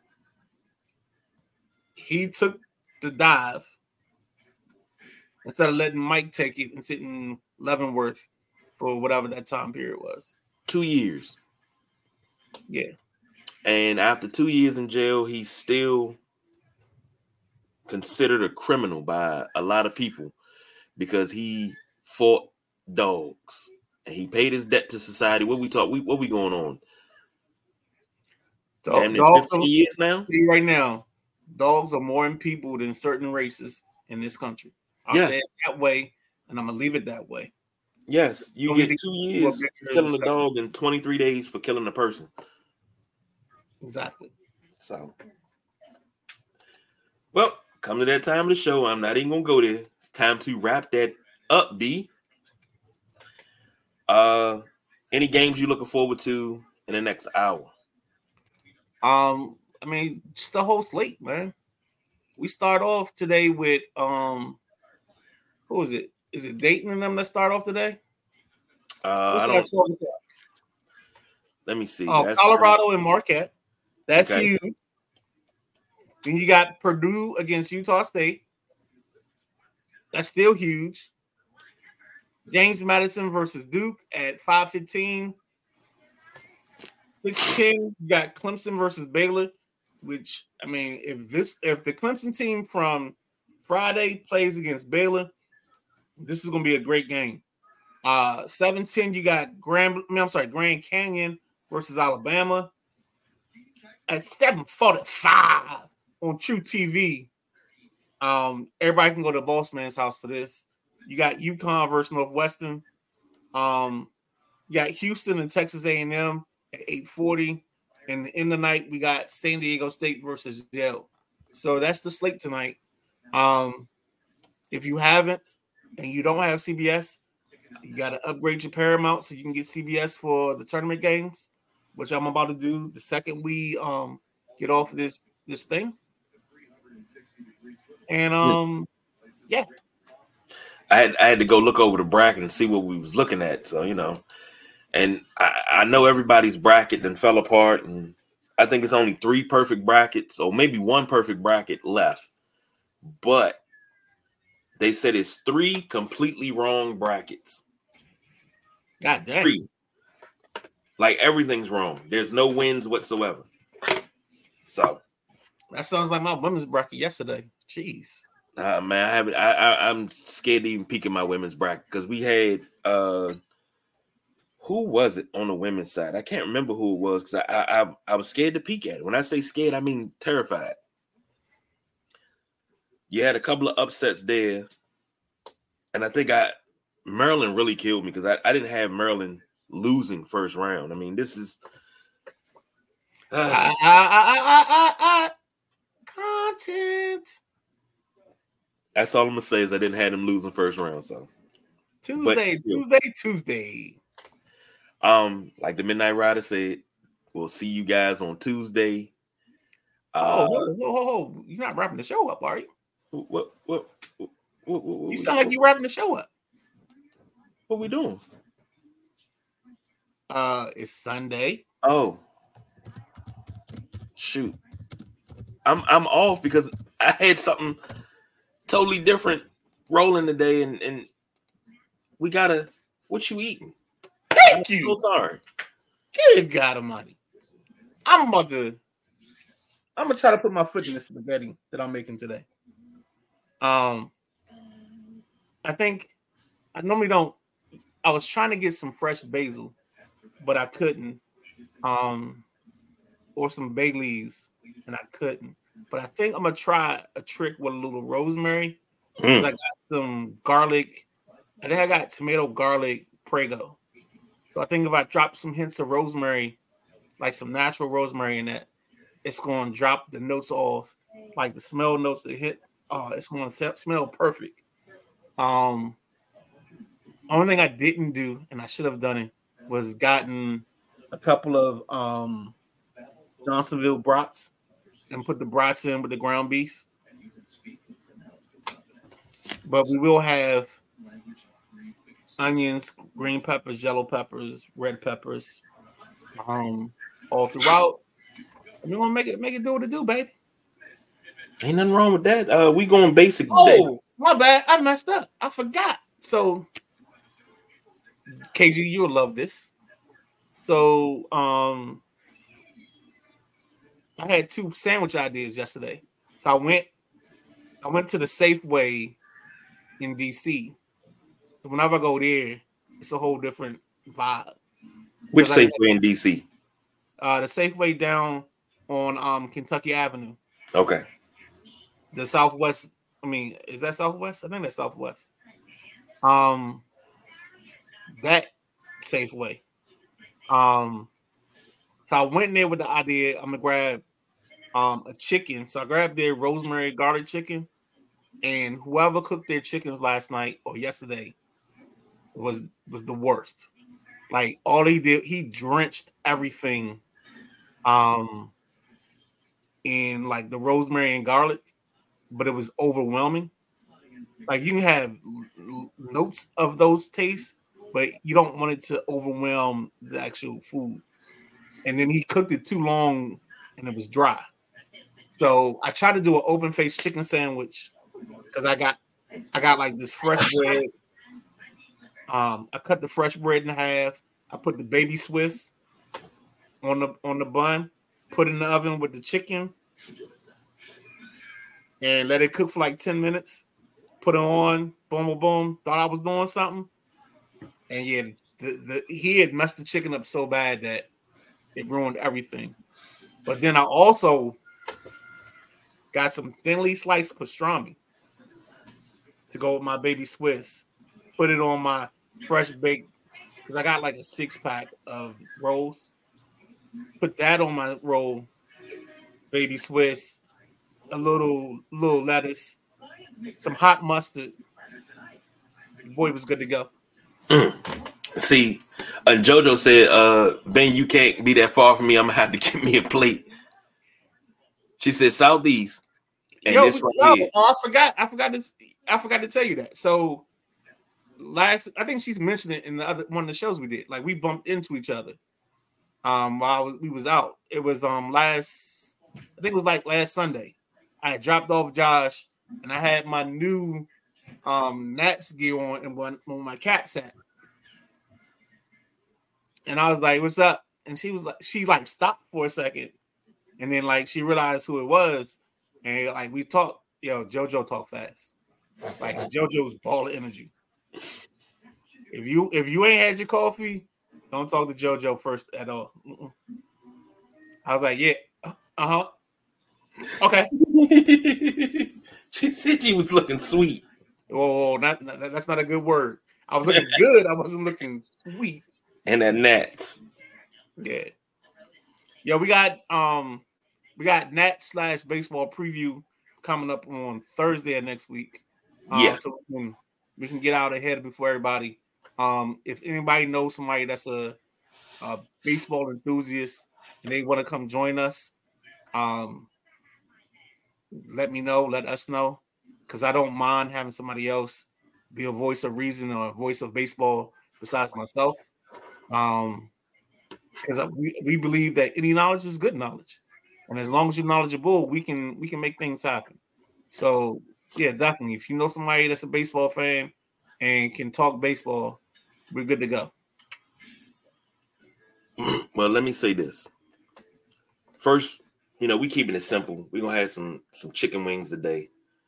he took the dive instead of letting Mike take it and sit in Leavenworth for whatever that time period was. 2 years. Yeah. And after 2 years in jail, he's still considered a criminal by a lot of people because he fought dogs and he paid his debt to society. What we going on? Dogs 15 years now? Right now, dogs are more in people than certain races in this country. I'll say it that way, and I'm going to leave it that way. Yes, you get 2 years for killing a dog and 23 days for killing a person. Exactly. So, well, come to that time of the show. I'm not even going to go there. It's time to wrap that up, B. Any games you looking forward to in the next hour? I mean, just the whole slate, man. We start off today with who is it? Is it Dayton and them that start off today? I don't. Let me see. That's Colorado and Marquette. That's huge. Then you got Purdue against Utah State. That's still huge. James Madison versus Duke at 5:15. 6:10, you got Clemson versus Baylor, which, I mean, if the Clemson team from Friday plays against Baylor, this is going to be a great game. 7:10, you got Grand Canyon versus Alabama. At 7:45 on True TV, everybody can go to the Boss Man's house for this. You got UConn versus Northwestern. You got Houston and Texas A&M at 8:40. And in the night, we got San Diego State versus Yale. So that's the slate tonight. If you haven't and you don't have CBS, you got to upgrade your Paramount so you can get CBS for the tournament games, which I'm about to do the second we get off of this thing. And yeah. I had to go look over the bracket and see what we was looking at. So, you know, and I know everybody's bracket then fell apart, and I think it's only 3 perfect brackets or maybe 1 perfect bracket left. But they said it's 3 completely wrong brackets. God damn. 3. Like everything's wrong. There's no wins whatsoever. So that sounds like my women's bracket yesterday. Jeez. Man, I'm scared to even peek in my women's bracket because we had who was it on the women's side? I can't remember who it was because I was scared to peek at it. When I say scared, I mean terrified. You had a couple of upsets there, and I think Maryland really killed me because I didn't have Maryland losing first round. I mean, this is content. That's all I'm gonna say is I didn't have them losing first round. So Tuesday. Like the Midnight Rider said, we'll see you guys on Tuesday. Whoa. You're not wrapping the show up, are you? What you sound like you're wrapping the show up. What we doing? It's Sunday. Oh, shoot. I'm off because I had something totally different rolling today, and we gotta. What you eating? Thank you. So sorry. Good God Almighty. I'm gonna try to put my foot in the spaghetti that I'm making today. I think I normally don't. I was trying to get some fresh basil, but I couldn't. Or some bay leaves, and I couldn't. But I think I'm gonna try a trick with a little rosemary. Because I got some garlic. I think I got tomato garlic Prego. So I think if I drop some hints of rosemary, like some natural rosemary in that, it's going to drop the notes off, like the smell notes that hit. Oh, it's going to smell perfect. Only thing I didn't do, and I should have done it, was gotten a couple of Johnsonville brats and put the brats in with the ground beef. But we will have onions, green peppers, yellow peppers, red peppers, all throughout. We're gonna make it do what it do, baby. Ain't nothing wrong with that. We going basic today. Oh, my bad. I messed up. I forgot. So KG, you'll love this. So I had 2 sandwich ideas yesterday. So I went to the Safeway in DC. So whenever I go there, it's a whole different vibe. Which Safeway in DC? The Safeway down on Kentucky Avenue. Okay. The Southwest. I mean, is that Southwest? I think that's Southwest. That Safeway. So I went in there with the idea I'm gonna grab a chicken. So I grabbed their rosemary garlic chicken, and whoever cooked their chickens last night or yesterday was the worst. Like all he did, he drenched everything in like the rosemary and garlic, but it was overwhelming. Like you can have notes of those tastes, but you don't want it to overwhelm the actual food. And then he cooked it too long and it was dry. So I tried to do an open faced chicken sandwich because I got like this fresh bread. I cut the fresh bread in half. I put the baby Swiss on the bun, put it in the oven with the chicken, and let it cook for like 10 minutes. Put it on, boom, boom, boom. Thought I was doing something. And yeah, he had messed the chicken up so bad that it ruined everything. But then I also got some thinly sliced pastrami to go with my baby Swiss. Put it on my fresh baked, because I got like a 6-pack of rolls. Put that on my roll, baby Swiss, a little lettuce, some hot mustard. Boy, it was good to go. See, JoJo said, Ben, you can't be that far from me. I'm gonna have to get me a plate. She said Southeast. And this right here. Oh, I forgot to tell you that. So I think she's mentioned it in the other one of the shows we did. Like we bumped into each other while we was out. It was last Sunday. I had dropped off Josh and I had my new Nats gear on and my Caps hat. And I was like, "What's up?" and she was like, she like stopped for a second, and then like she realized who it was, and like we talked, JoJo talk fast, like JoJo's ball of energy. If you ain't had your coffee, don't talk to JoJo first at all. I was like, yeah, okay. She said she was looking sweet. Oh, that's not a good word. I was looking good. I wasn't looking sweet. And that Nats. Yeah. Yeah, we got Nats / baseball preview coming up on Thursday of next week. So we can get out ahead before everybody. If anybody knows somebody that's a baseball enthusiast and they want to come join us, let me know, let us know, because I don't mind having somebody else be a voice of reason or a voice of baseball besides myself. Because we believe that any knowledge is good knowledge, and as long as you're knowledgeable, we can make things happen. So yeah, definitely. If you know somebody that's a baseball fan and can talk baseball, we're good to go. Well, let me say this. First, we keeping it simple. We're gonna have some chicken wings today.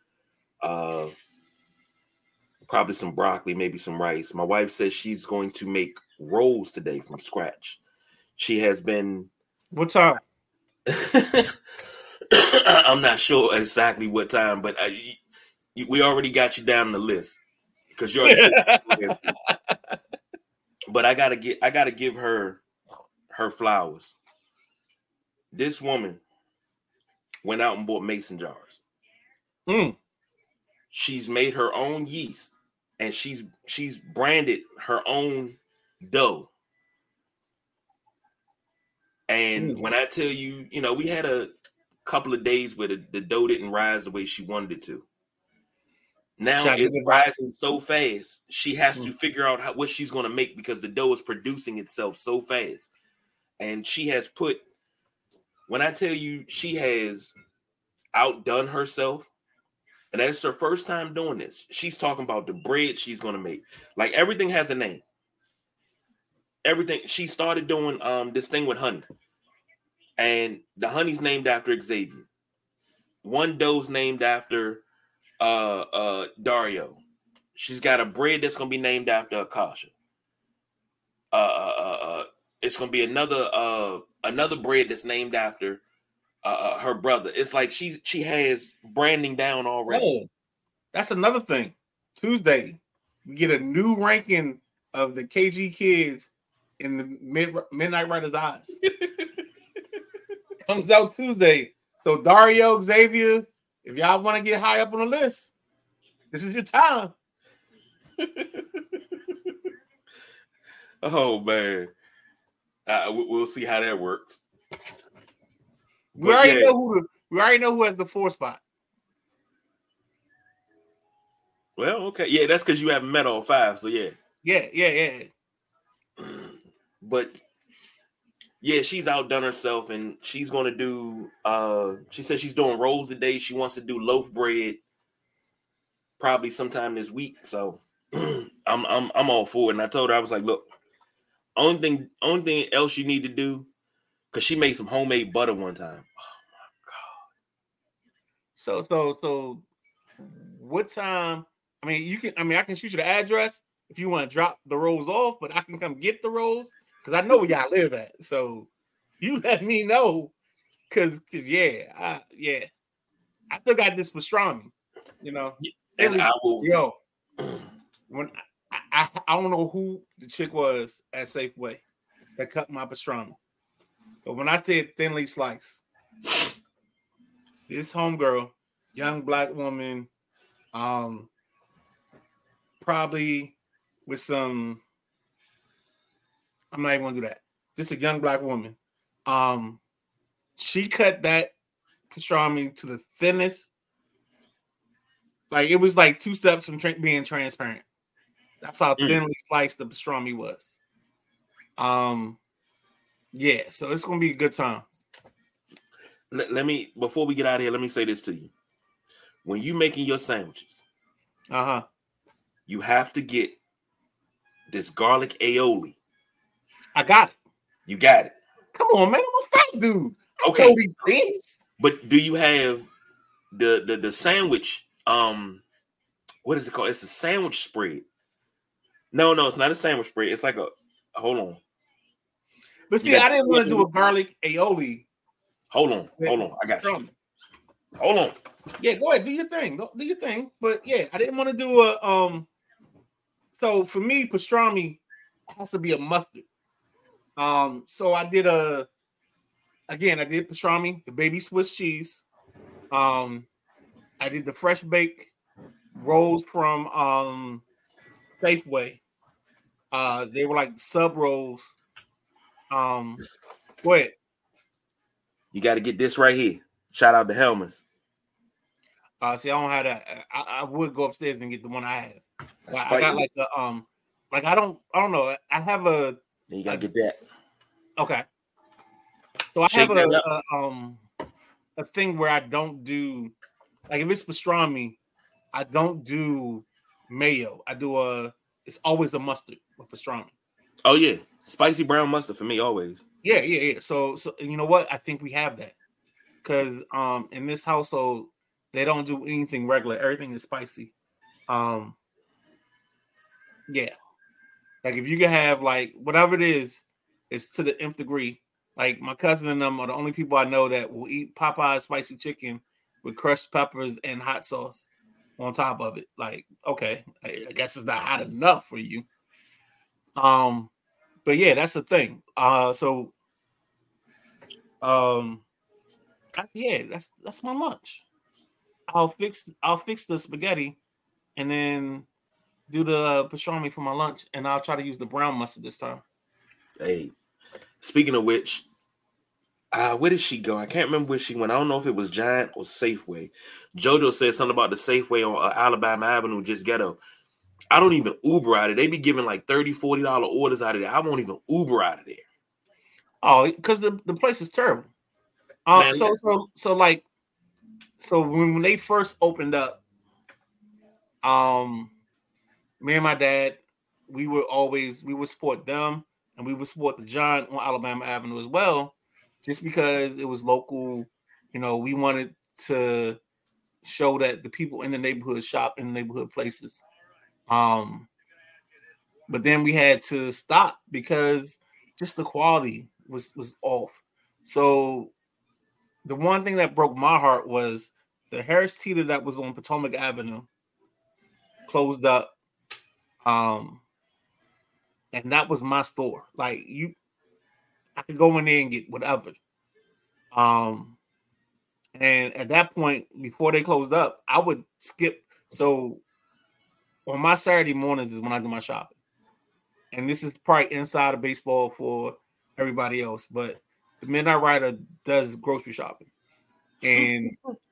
Probably some broccoli, maybe some rice. My wife says she's going to make rolls today from scratch. She has been. What time? I'm not sure exactly what time, but we already got you down the list because you already said. But I gotta give her flowers. This woman went out and bought mason jars. She's made her own yeast, and she's branded her own dough. And when I tell you, we had a couple of days where the dough didn't rise the way she wanted it to. Now it's rising so fast, she has to figure out what she's going to make because the dough is producing itself so fast. And she has when I tell you she has outdone herself, and that's her first time doing this. She's talking about the bread she's going to make. Like everything has a name. Everything. She started doing this thing with honey. And the honey's named after Xavier. One dough's named after Dario. She's got a bread that's gonna be named after Akasha. It's gonna be another bread that's named after her brother. It's like she has branding down already. Oh, that's another thing. Tuesday, we get a new ranking of the KG kids in the Midnight Riders' eyes. Comes out Tuesday. So Dario, Xavier, if y'all want to get high up on the list, this is your time. Oh man, we'll see how that works. We already know who has the 4 spot. Well, okay, yeah, that's because you haven't met all 5, so yeah. Yeah. But yeah, she's outdone herself, and she's going to do. She said she's doing rolls today. She wants to do loaf bread, probably sometime this week. So I'm all for it. And I told her, I was like, look, only thing else you need to do, because she made some homemade butter one time. Oh my god! So what time? I mean, I can shoot you the address if you want to drop the rolls off, but I can come get the rolls. Because I know where y'all live at, so you let me know. Because I still got this pastrami, And I will. When I don't know who the chick was at Safeway that cut my pastrami, but when I said thinly sliced, this homegirl, young black woman, probably with some. I'm not even gonna do that. Just a young black woman. She cut that pastrami to the thinnest. Like it was like 2 steps from being transparent. That's how thinly sliced the pastrami was. Yeah. So it's gonna be a good time. Let me, before we get out of here, let me say this to you. When you making your sandwiches, you have to get this garlic aioli. I got it. You got it. Come on, man. I'm a fat dude. I Okay. know these things. But do you have the sandwich? What is it called? It's a sandwich spread. No, it's not a sandwich spread. It's like a hold on. But see, I didn't want to do a garlic aioli. Hold on. I got you. Hold on. Yeah, go ahead. Do your thing. Do your thing. But yeah, I didn't want to do a So for me, pastrami has to be a mustard. So I did pastrami, the baby Swiss cheese. I did the fresh bake rolls from Safeway. They were like sub rolls. Go ahead. You got to get this right here. Shout out to Helmets. See, I don't have that. I would go upstairs and get the one I have. I got like a like I don't know. I have a. You gotta get that. Okay. So I have a thing where I don't do like if it's pastrami, I don't do mayo. I do it's always a mustard with pastrami. Oh yeah, spicy brown mustard for me always. Yeah. So you know what? I think we have that because in this household they don't do anything regular. Everything is spicy. Yeah. Like if you can have like whatever it is, it's to the nth degree. Like my cousin and them are the only people I know that will eat Popeye's spicy chicken with crushed peppers and hot sauce on top of it. Like, okay, I guess it's not hot enough for you. But yeah, that's the thing. That's my lunch. I'll fix the spaghetti and then do the pastrami for my lunch, and I'll try to use the brown mustard this time. Hey, speaking of which, where did she go? I can't remember where she went. I don't know if it was Giant or Safeway. JoJo said something about the Safeway on Alabama Avenue, just ghetto. I don't even Uber out of there. They be giving like $30, $40 orders out of there. I won't even Uber out of there. Oh, because the place is terrible. So when they first opened up, me and my dad, we would support them and we would support the Giant on Alabama Avenue as well, just because it was local. You know, we wanted to show that the people in the neighborhood shop in the neighborhood places. But then we had to stop because just the quality was off. So the one thing that broke my heart was the Harris Teeter that was on Potomac Avenue closed up. And that was my store. Like I could go in there and get whatever. And at that point, before they closed up, I would skip. So on my Saturday mornings is when I do my shopping. And this is probably inside of baseball for everybody else, but the Midnight Rider does grocery shopping. And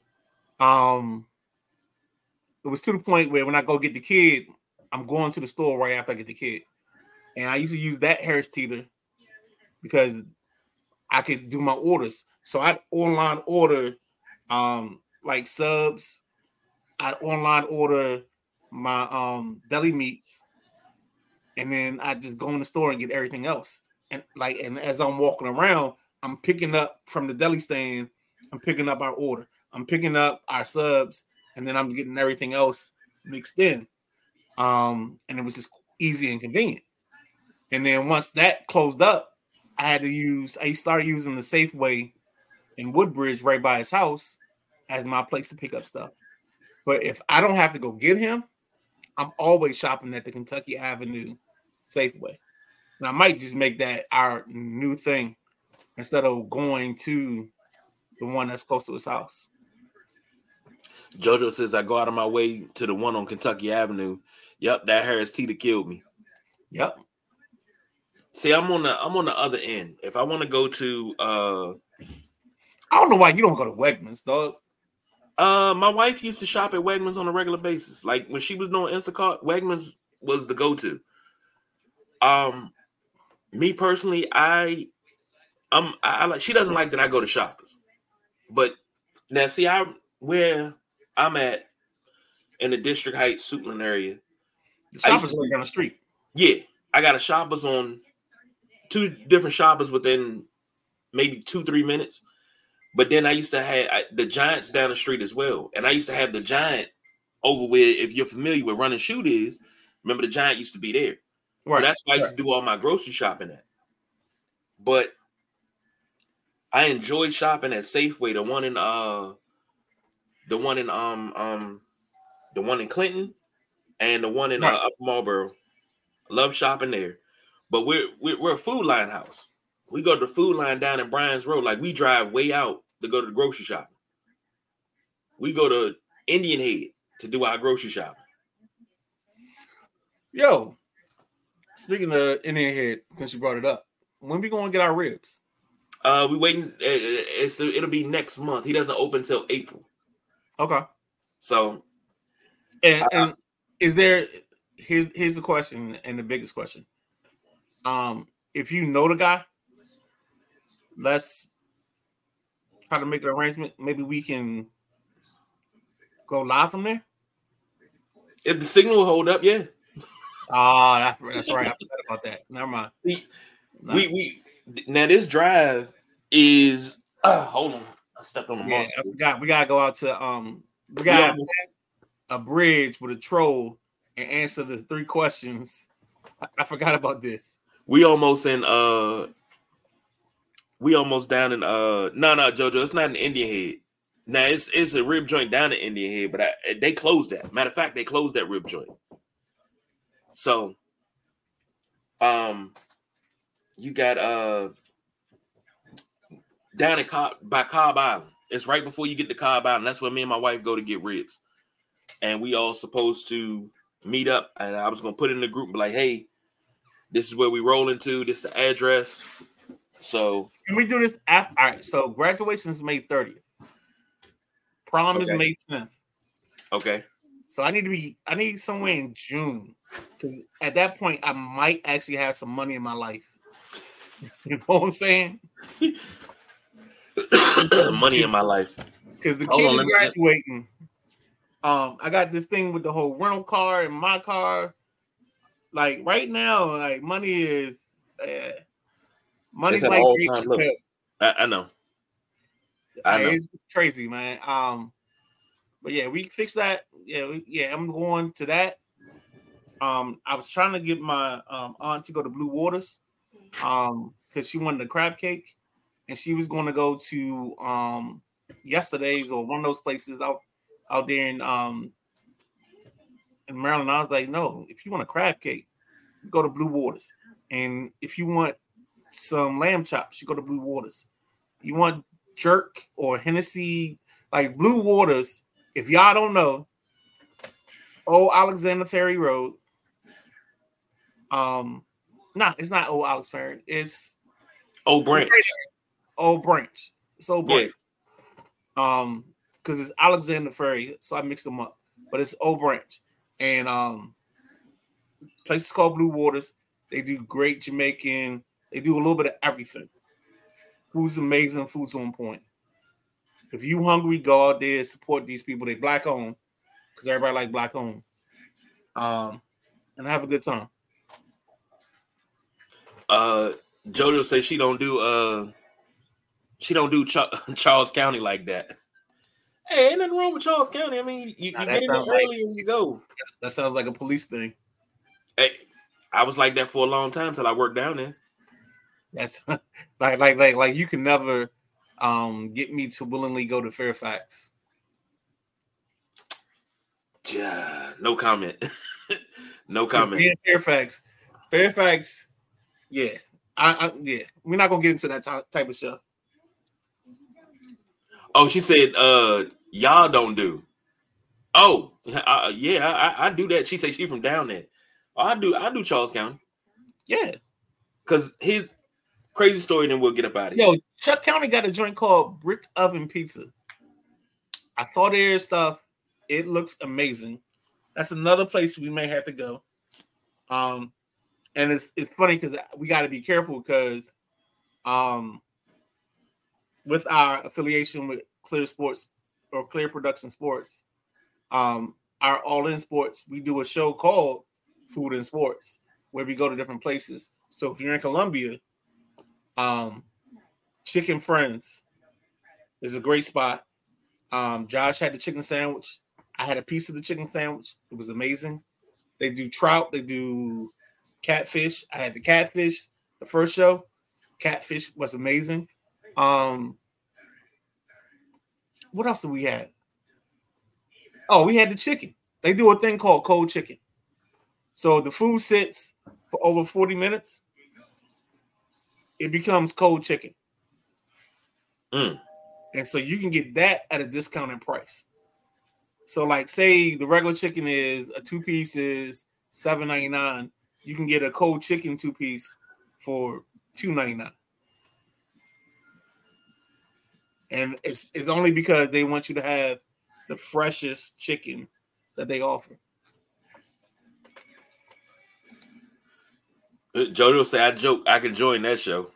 it was to the point where when I go get the kid, I'm going to the store right after I get the kid. And I used to use that Harris Teeter because I could do my orders. So I'd online order like subs. I'd online order my deli meats. And then I just go in the store and get everything else. And as I'm walking around, I'm picking up from the deli stand, I'm picking up our order. I'm picking up our subs, and then I'm getting everything else mixed in. And it was just easy and convenient. And then once that closed up, I started using the Safeway in Woodbridge right by his house as my place to pick up stuff. But if I don't have to go get him, I'm always shopping at the Kentucky Avenue Safeway. And I might just make that our new thing instead of going to the one that's close to his house. JoJo says I go out of my way to the one on Kentucky Avenue. Yep, that Harris Teeter killed me. Yep. See, I'm on the other end. If I want to go to I don't know why you don't go to Wegmans, dog. My wife used to shop at Wegmans on a regular basis. Like when she was doing Instacart, Wegmans was the go-to. Me personally, I like. She doesn't like that I go to Shoppers, but now see, where I'm at in the District Heights, Suitland area. The Shoppers right down the street. Yeah, I got a Shoppers on 2 different Shoppers within maybe 2-3 minutes. But then I used to have the Giants down the street as well. And I used to have the Giant over where, if you're familiar with Run and Shoot is, remember the Giant used to be there. Right. So that's why I used to do all my grocery shopping at. But I enjoyed shopping at Safeway, the one in Clinton and the one in Upper Marlboro. Love shopping there. But we're a Food Line house. We go to the Food Line down in Bryan's Road. Like, we drive way out to go to the grocery shopping. We go to Indian Head to do our grocery shopping. Yo, speaking of Indian Head, since you brought it up, when we going to get our ribs? We waiting. It'll be next month. He doesn't open till April. Okay. So, and is there? Here's the question, and the biggest question. If you know the guy, let's try to make an arrangement. Maybe we can go live from there. If the signal will hold up, yeah. That's right. I forgot about that. Never mind. We now this drive is hold on. I stepped on the mark. I forgot. We gotta go out to we got a bridge with a troll and answer the 3 questions. I forgot about this. We almost down in no, Jojo, it's not an Indian Head. Now it's a rib joint down in Indian Head, but they closed that. Matter of fact, they closed that rib joint. So you got down in by Cobb Island. It's right before you get to Cobb Island. That's where me and my wife go to get ribs. And we all supposed to meet up. And I was gonna put it in the group and be like, hey, this is where we roll into. This is the address. So can we do this after? All right. So graduation is May 30th. Prom is May 10th. Okay. So I need somewhere in June. Because at that point, I might actually have some money in my life. You know what I'm saying? Money in my life. Because the kid is graduating. I got this thing with the whole rental car and my car. Like right now, like money's like I know. It's crazy, man. But yeah, we fixed that. Yeah, I'm going to that. I was trying to get my aunt to go to Blue Waters, because she wanted a crab cake, and she was going to go to Yesterday's or one of those places out there in Maryland. I was like, no, if you want a crab cake, go to Blue Waters, and if you want some lamb chops, you go to Blue Waters. You want jerk or Hennessy, like Blue Waters. If y'all don't know, Old Alexander Ferry Road. It's not Old Alex Ferry. It's Old Branch. Old Branch. It's Old Branch. Yeah. Because it's Alexander Ferry, so I mixed them up. But it's Old Branch, and place is called Blue Waters. They do great Jamaican. They do a little bit of everything. Food's amazing. Food's on point. If you hungry, go out there, support these people. They black owned, because everybody like black owned. And have a good time. Jojo says she don't do Charles County like that. Hey, ain't nothing wrong with Charles County. I mean, you get in there early and you go. That sounds like a police thing. Hey, I was like that for a long time till I worked down there. That's like you can never get me to willingly go to Fairfax. Yeah, no comment. No comment. Fairfax. Yeah, yeah. We're not gonna get into that type of show. Oh, she said, y'all don't do. Oh, yeah, I do that. She said she from down there. Oh, I do Charles County. Yeah. Because his crazy story, then we'll get up out of here. Yo, Chuck County got a joint called Brick Oven Pizza. I saw their stuff. It looks amazing. That's another place we may have to go. And it's funny because we got to be careful because with our affiliation with Clear Sports or Clear Production Sports, our All In Sports, we do a show called Food and Sports where we go to different places. So if you're in Columbia, Chicken Friends is a great spot. Josh had the chicken sandwich. I had a piece of the chicken sandwich. It was amazing. They do trout. They do catfish. I had the catfish the first show. Catfish was amazing. What else did we have? Oh, we had the chicken. They do a thing called cold chicken. So the food sits for over 40 minutes. It becomes cold chicken. Mm. And so you can get that at a discounted price. So like say the regular chicken is a 2-piece is $7.99. You can get a cold chicken 2-piece for $2.99. And it's only because they want you to have the freshest chicken that they offer. Jojo say I joke I could join that show.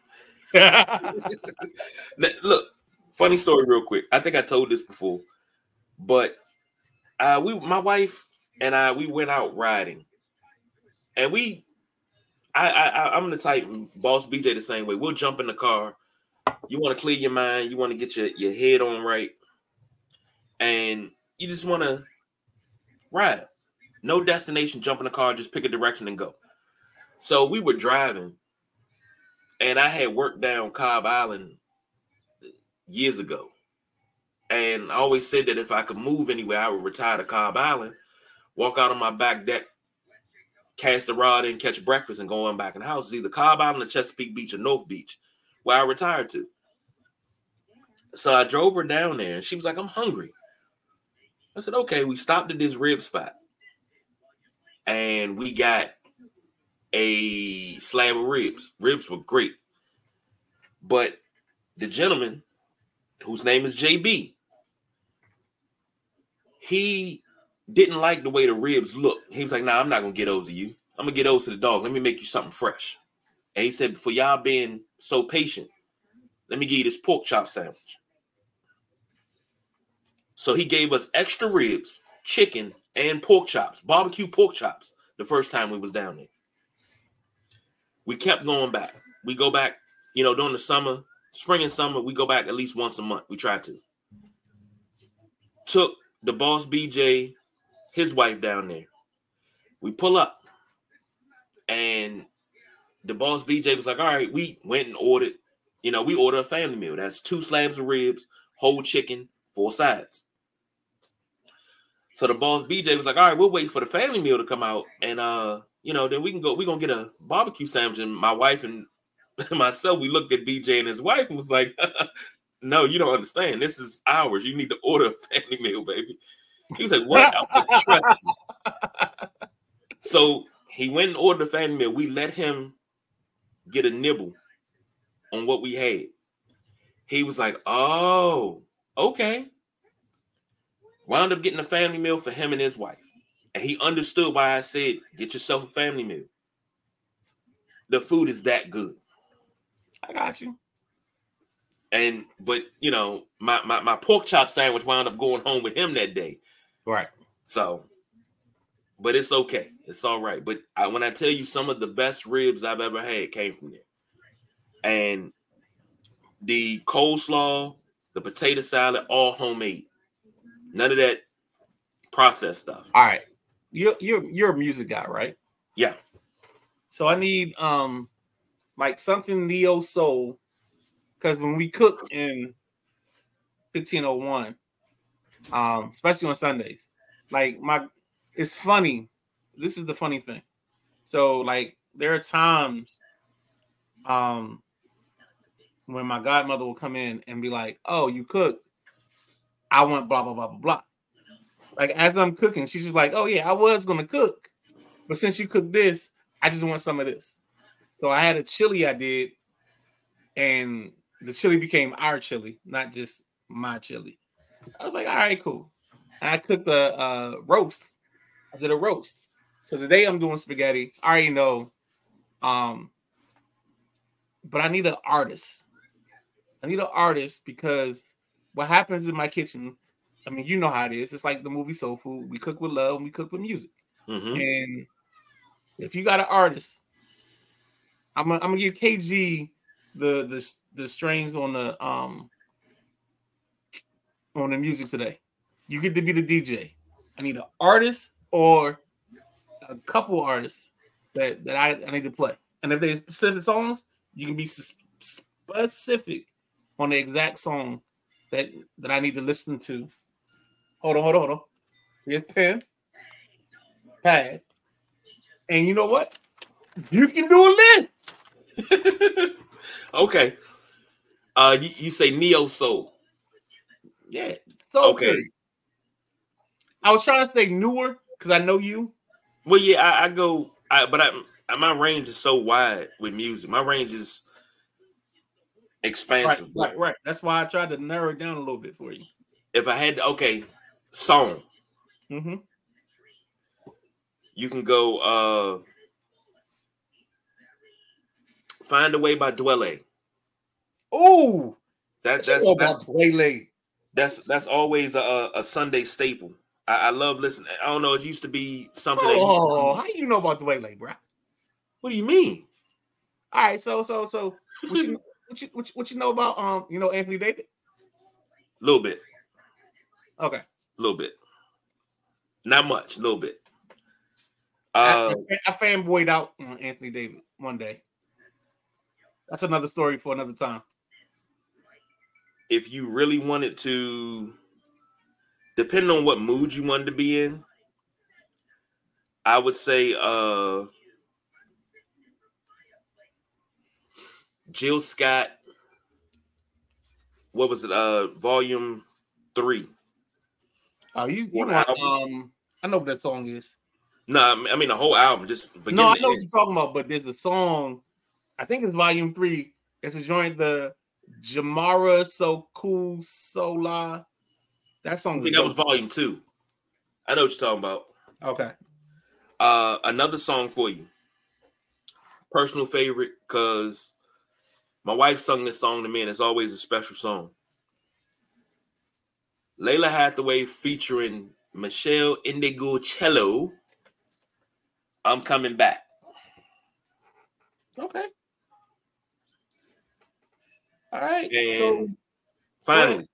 Look, funny story real quick. I think I told this before, but my wife and I, we went out riding, and I'm the type, Boss BJ the same way. We'll jump in the car. You want to clear your mind. You want to get your head on right, and you just want to ride. No destination. Jump in the car. Just pick a direction and go. So we were driving, and I had worked down Cobb Island years ago. And I always said that if I could move anywhere, I would retire to Cobb Island, walk out on my back deck, cast a rod in, catch breakfast, and go on back in the house. It's either Cobb Island or Chesapeake Beach or North Beach, where I retired to. So I drove her down there, and she was like, I'm hungry. I said, okay. We stopped at this rib spot, and we got a slab of ribs. Ribs were great. But the gentleman, whose name is JB, he didn't like the way the ribs looked. He was like, nah, I'm not going to get those to you. I'm going to get those to the dog. Let me make you something fresh. And he said, for y'all being so patient, let me give you this pork chop sandwich. So he gave us extra ribs, chicken, and pork chops, barbecue pork chops, the first time we was down there. We kept going back. We go back, during the summer, spring and summer, we go back at least once a month. We try to. Took the Boss BJ, his wife down there. We pull up, and the Boss BJ was like, all right, we went and ordered, we ordered a family meal. That's 2 slabs of ribs, whole chicken, 4 sides. So the Boss BJ was like, all right, we'll wait for the family meal to come out. And, then we're going to get a barbecue sandwich. And my wife and myself, we looked at BJ and his wife and was like, no, you don't understand. This is ours. You need to order a family meal, baby. He was like, what? I was like, trust me. So he went and ordered a family meal. We let him get a nibble on what we had. He was like, oh, okay. Wound up getting a family meal for him and his wife. And he understood why I said, get yourself a family meal. The food is that good. I got you. But my pork chop sandwich wound up going home with him that day. Right. So, but it's okay. It's all right. But when I tell you some of the best ribs I've ever had came from there. And the coleslaw, the potato salad, all homemade. None of that processed stuff. All right. You're a music guy, right? Yeah. So I need like something neo soul, because when we cook in 1501, especially on Sundays, like it's funny. This is the funny thing. So like there are times when my godmother will come in and be like, oh, you cooked. I want blah, blah, blah, blah, blah. Like as I'm cooking, she's just like, oh yeah, I was going to cook. But since you cooked this, I just want some of this. So I had a chili I did, and the chili became our chili, not just my chili. I was like, all right, cool. And I cooked a roast. I did a roast. So today I'm doing spaghetti. I already know. But I need an artist. I need an artist because what happens in my kitchen, I mean, you know how it is. It's like the movie Soul Food. We cook with love and we cook with music. Mm-hmm. And if you got an artist, I'm gonna give KG the strings on the music today. You get to be the DJ. I need an artist or a couple artists that I need to play. And if there's specific songs, you can be specific on the exact song that I need to listen to. Hold on. Here's pen, pad, and you know what? You can do a list. Okay. You say neo soul. Yeah. So okay. Good. I was trying to stay newer because I know you. Well, yeah, I go, but my range is so wide with music. My range is expansive. Right. That's why I tried to narrow it down a little bit for you. If I had to, song. Mm-hmm. You can go Find a Way by Dwele. Ooh. That's always a Sunday staple. I love listening. I don't know. It used to be something. How you know about Dwele, bro? What do you mean? All right, so what you know about Anthony David? A little bit. Okay. A little bit. Not much. A little bit. I fanboyed out on Anthony David one day. That's another story for another time. If you really wanted to, depending on what mood you wanted to be in, I would say Jill Scott. What was it? Volume 3. Oh, you want I know what that song is. No, I mean the whole album. Just I know what you're talking about, but there's a song. I think it's Volume 3. It's a joint, the Jamara So Cool Sola. That song. I think that was Volume 2. I know what you're talking about. Okay. Another song for you. Personal favorite, because my wife sung this song to me, and it's always a special song. Layla Hathaway featuring Michelle Indigo-Cello. I'm Coming Back. Okay. All right. And so finally,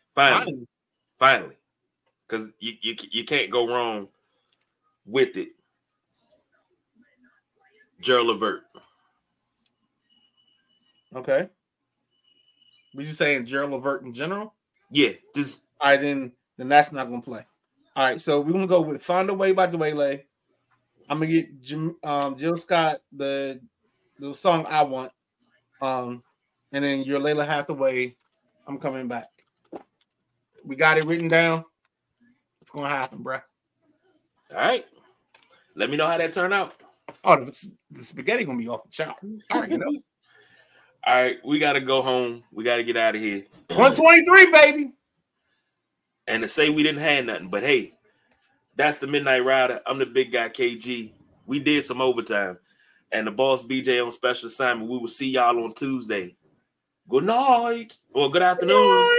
because you can't go wrong with it. Gerald Levert. Okay. Were you saying Gerald Levert in general? Yeah, just all right. Then that's not gonna play. All right, so we're gonna go with "Find a Way" by Dwele. I'm gonna get Jill Scott the song I want, and then your Layla Hathaway. I'm Coming Back. We got it written down. It's gonna happen, bro. All right. Let me know how that turned out. Oh, the spaghetti gonna be off the chart. All right, All right, we gotta go home. We gotta get out of here. 123, baby. And to say we didn't have nothing, but hey, that's the Midnight Rider. I'm the big guy, KG. We did some overtime. And the boss BJ on special assignment. We will see y'all on Tuesday. Good night. Or good afternoon.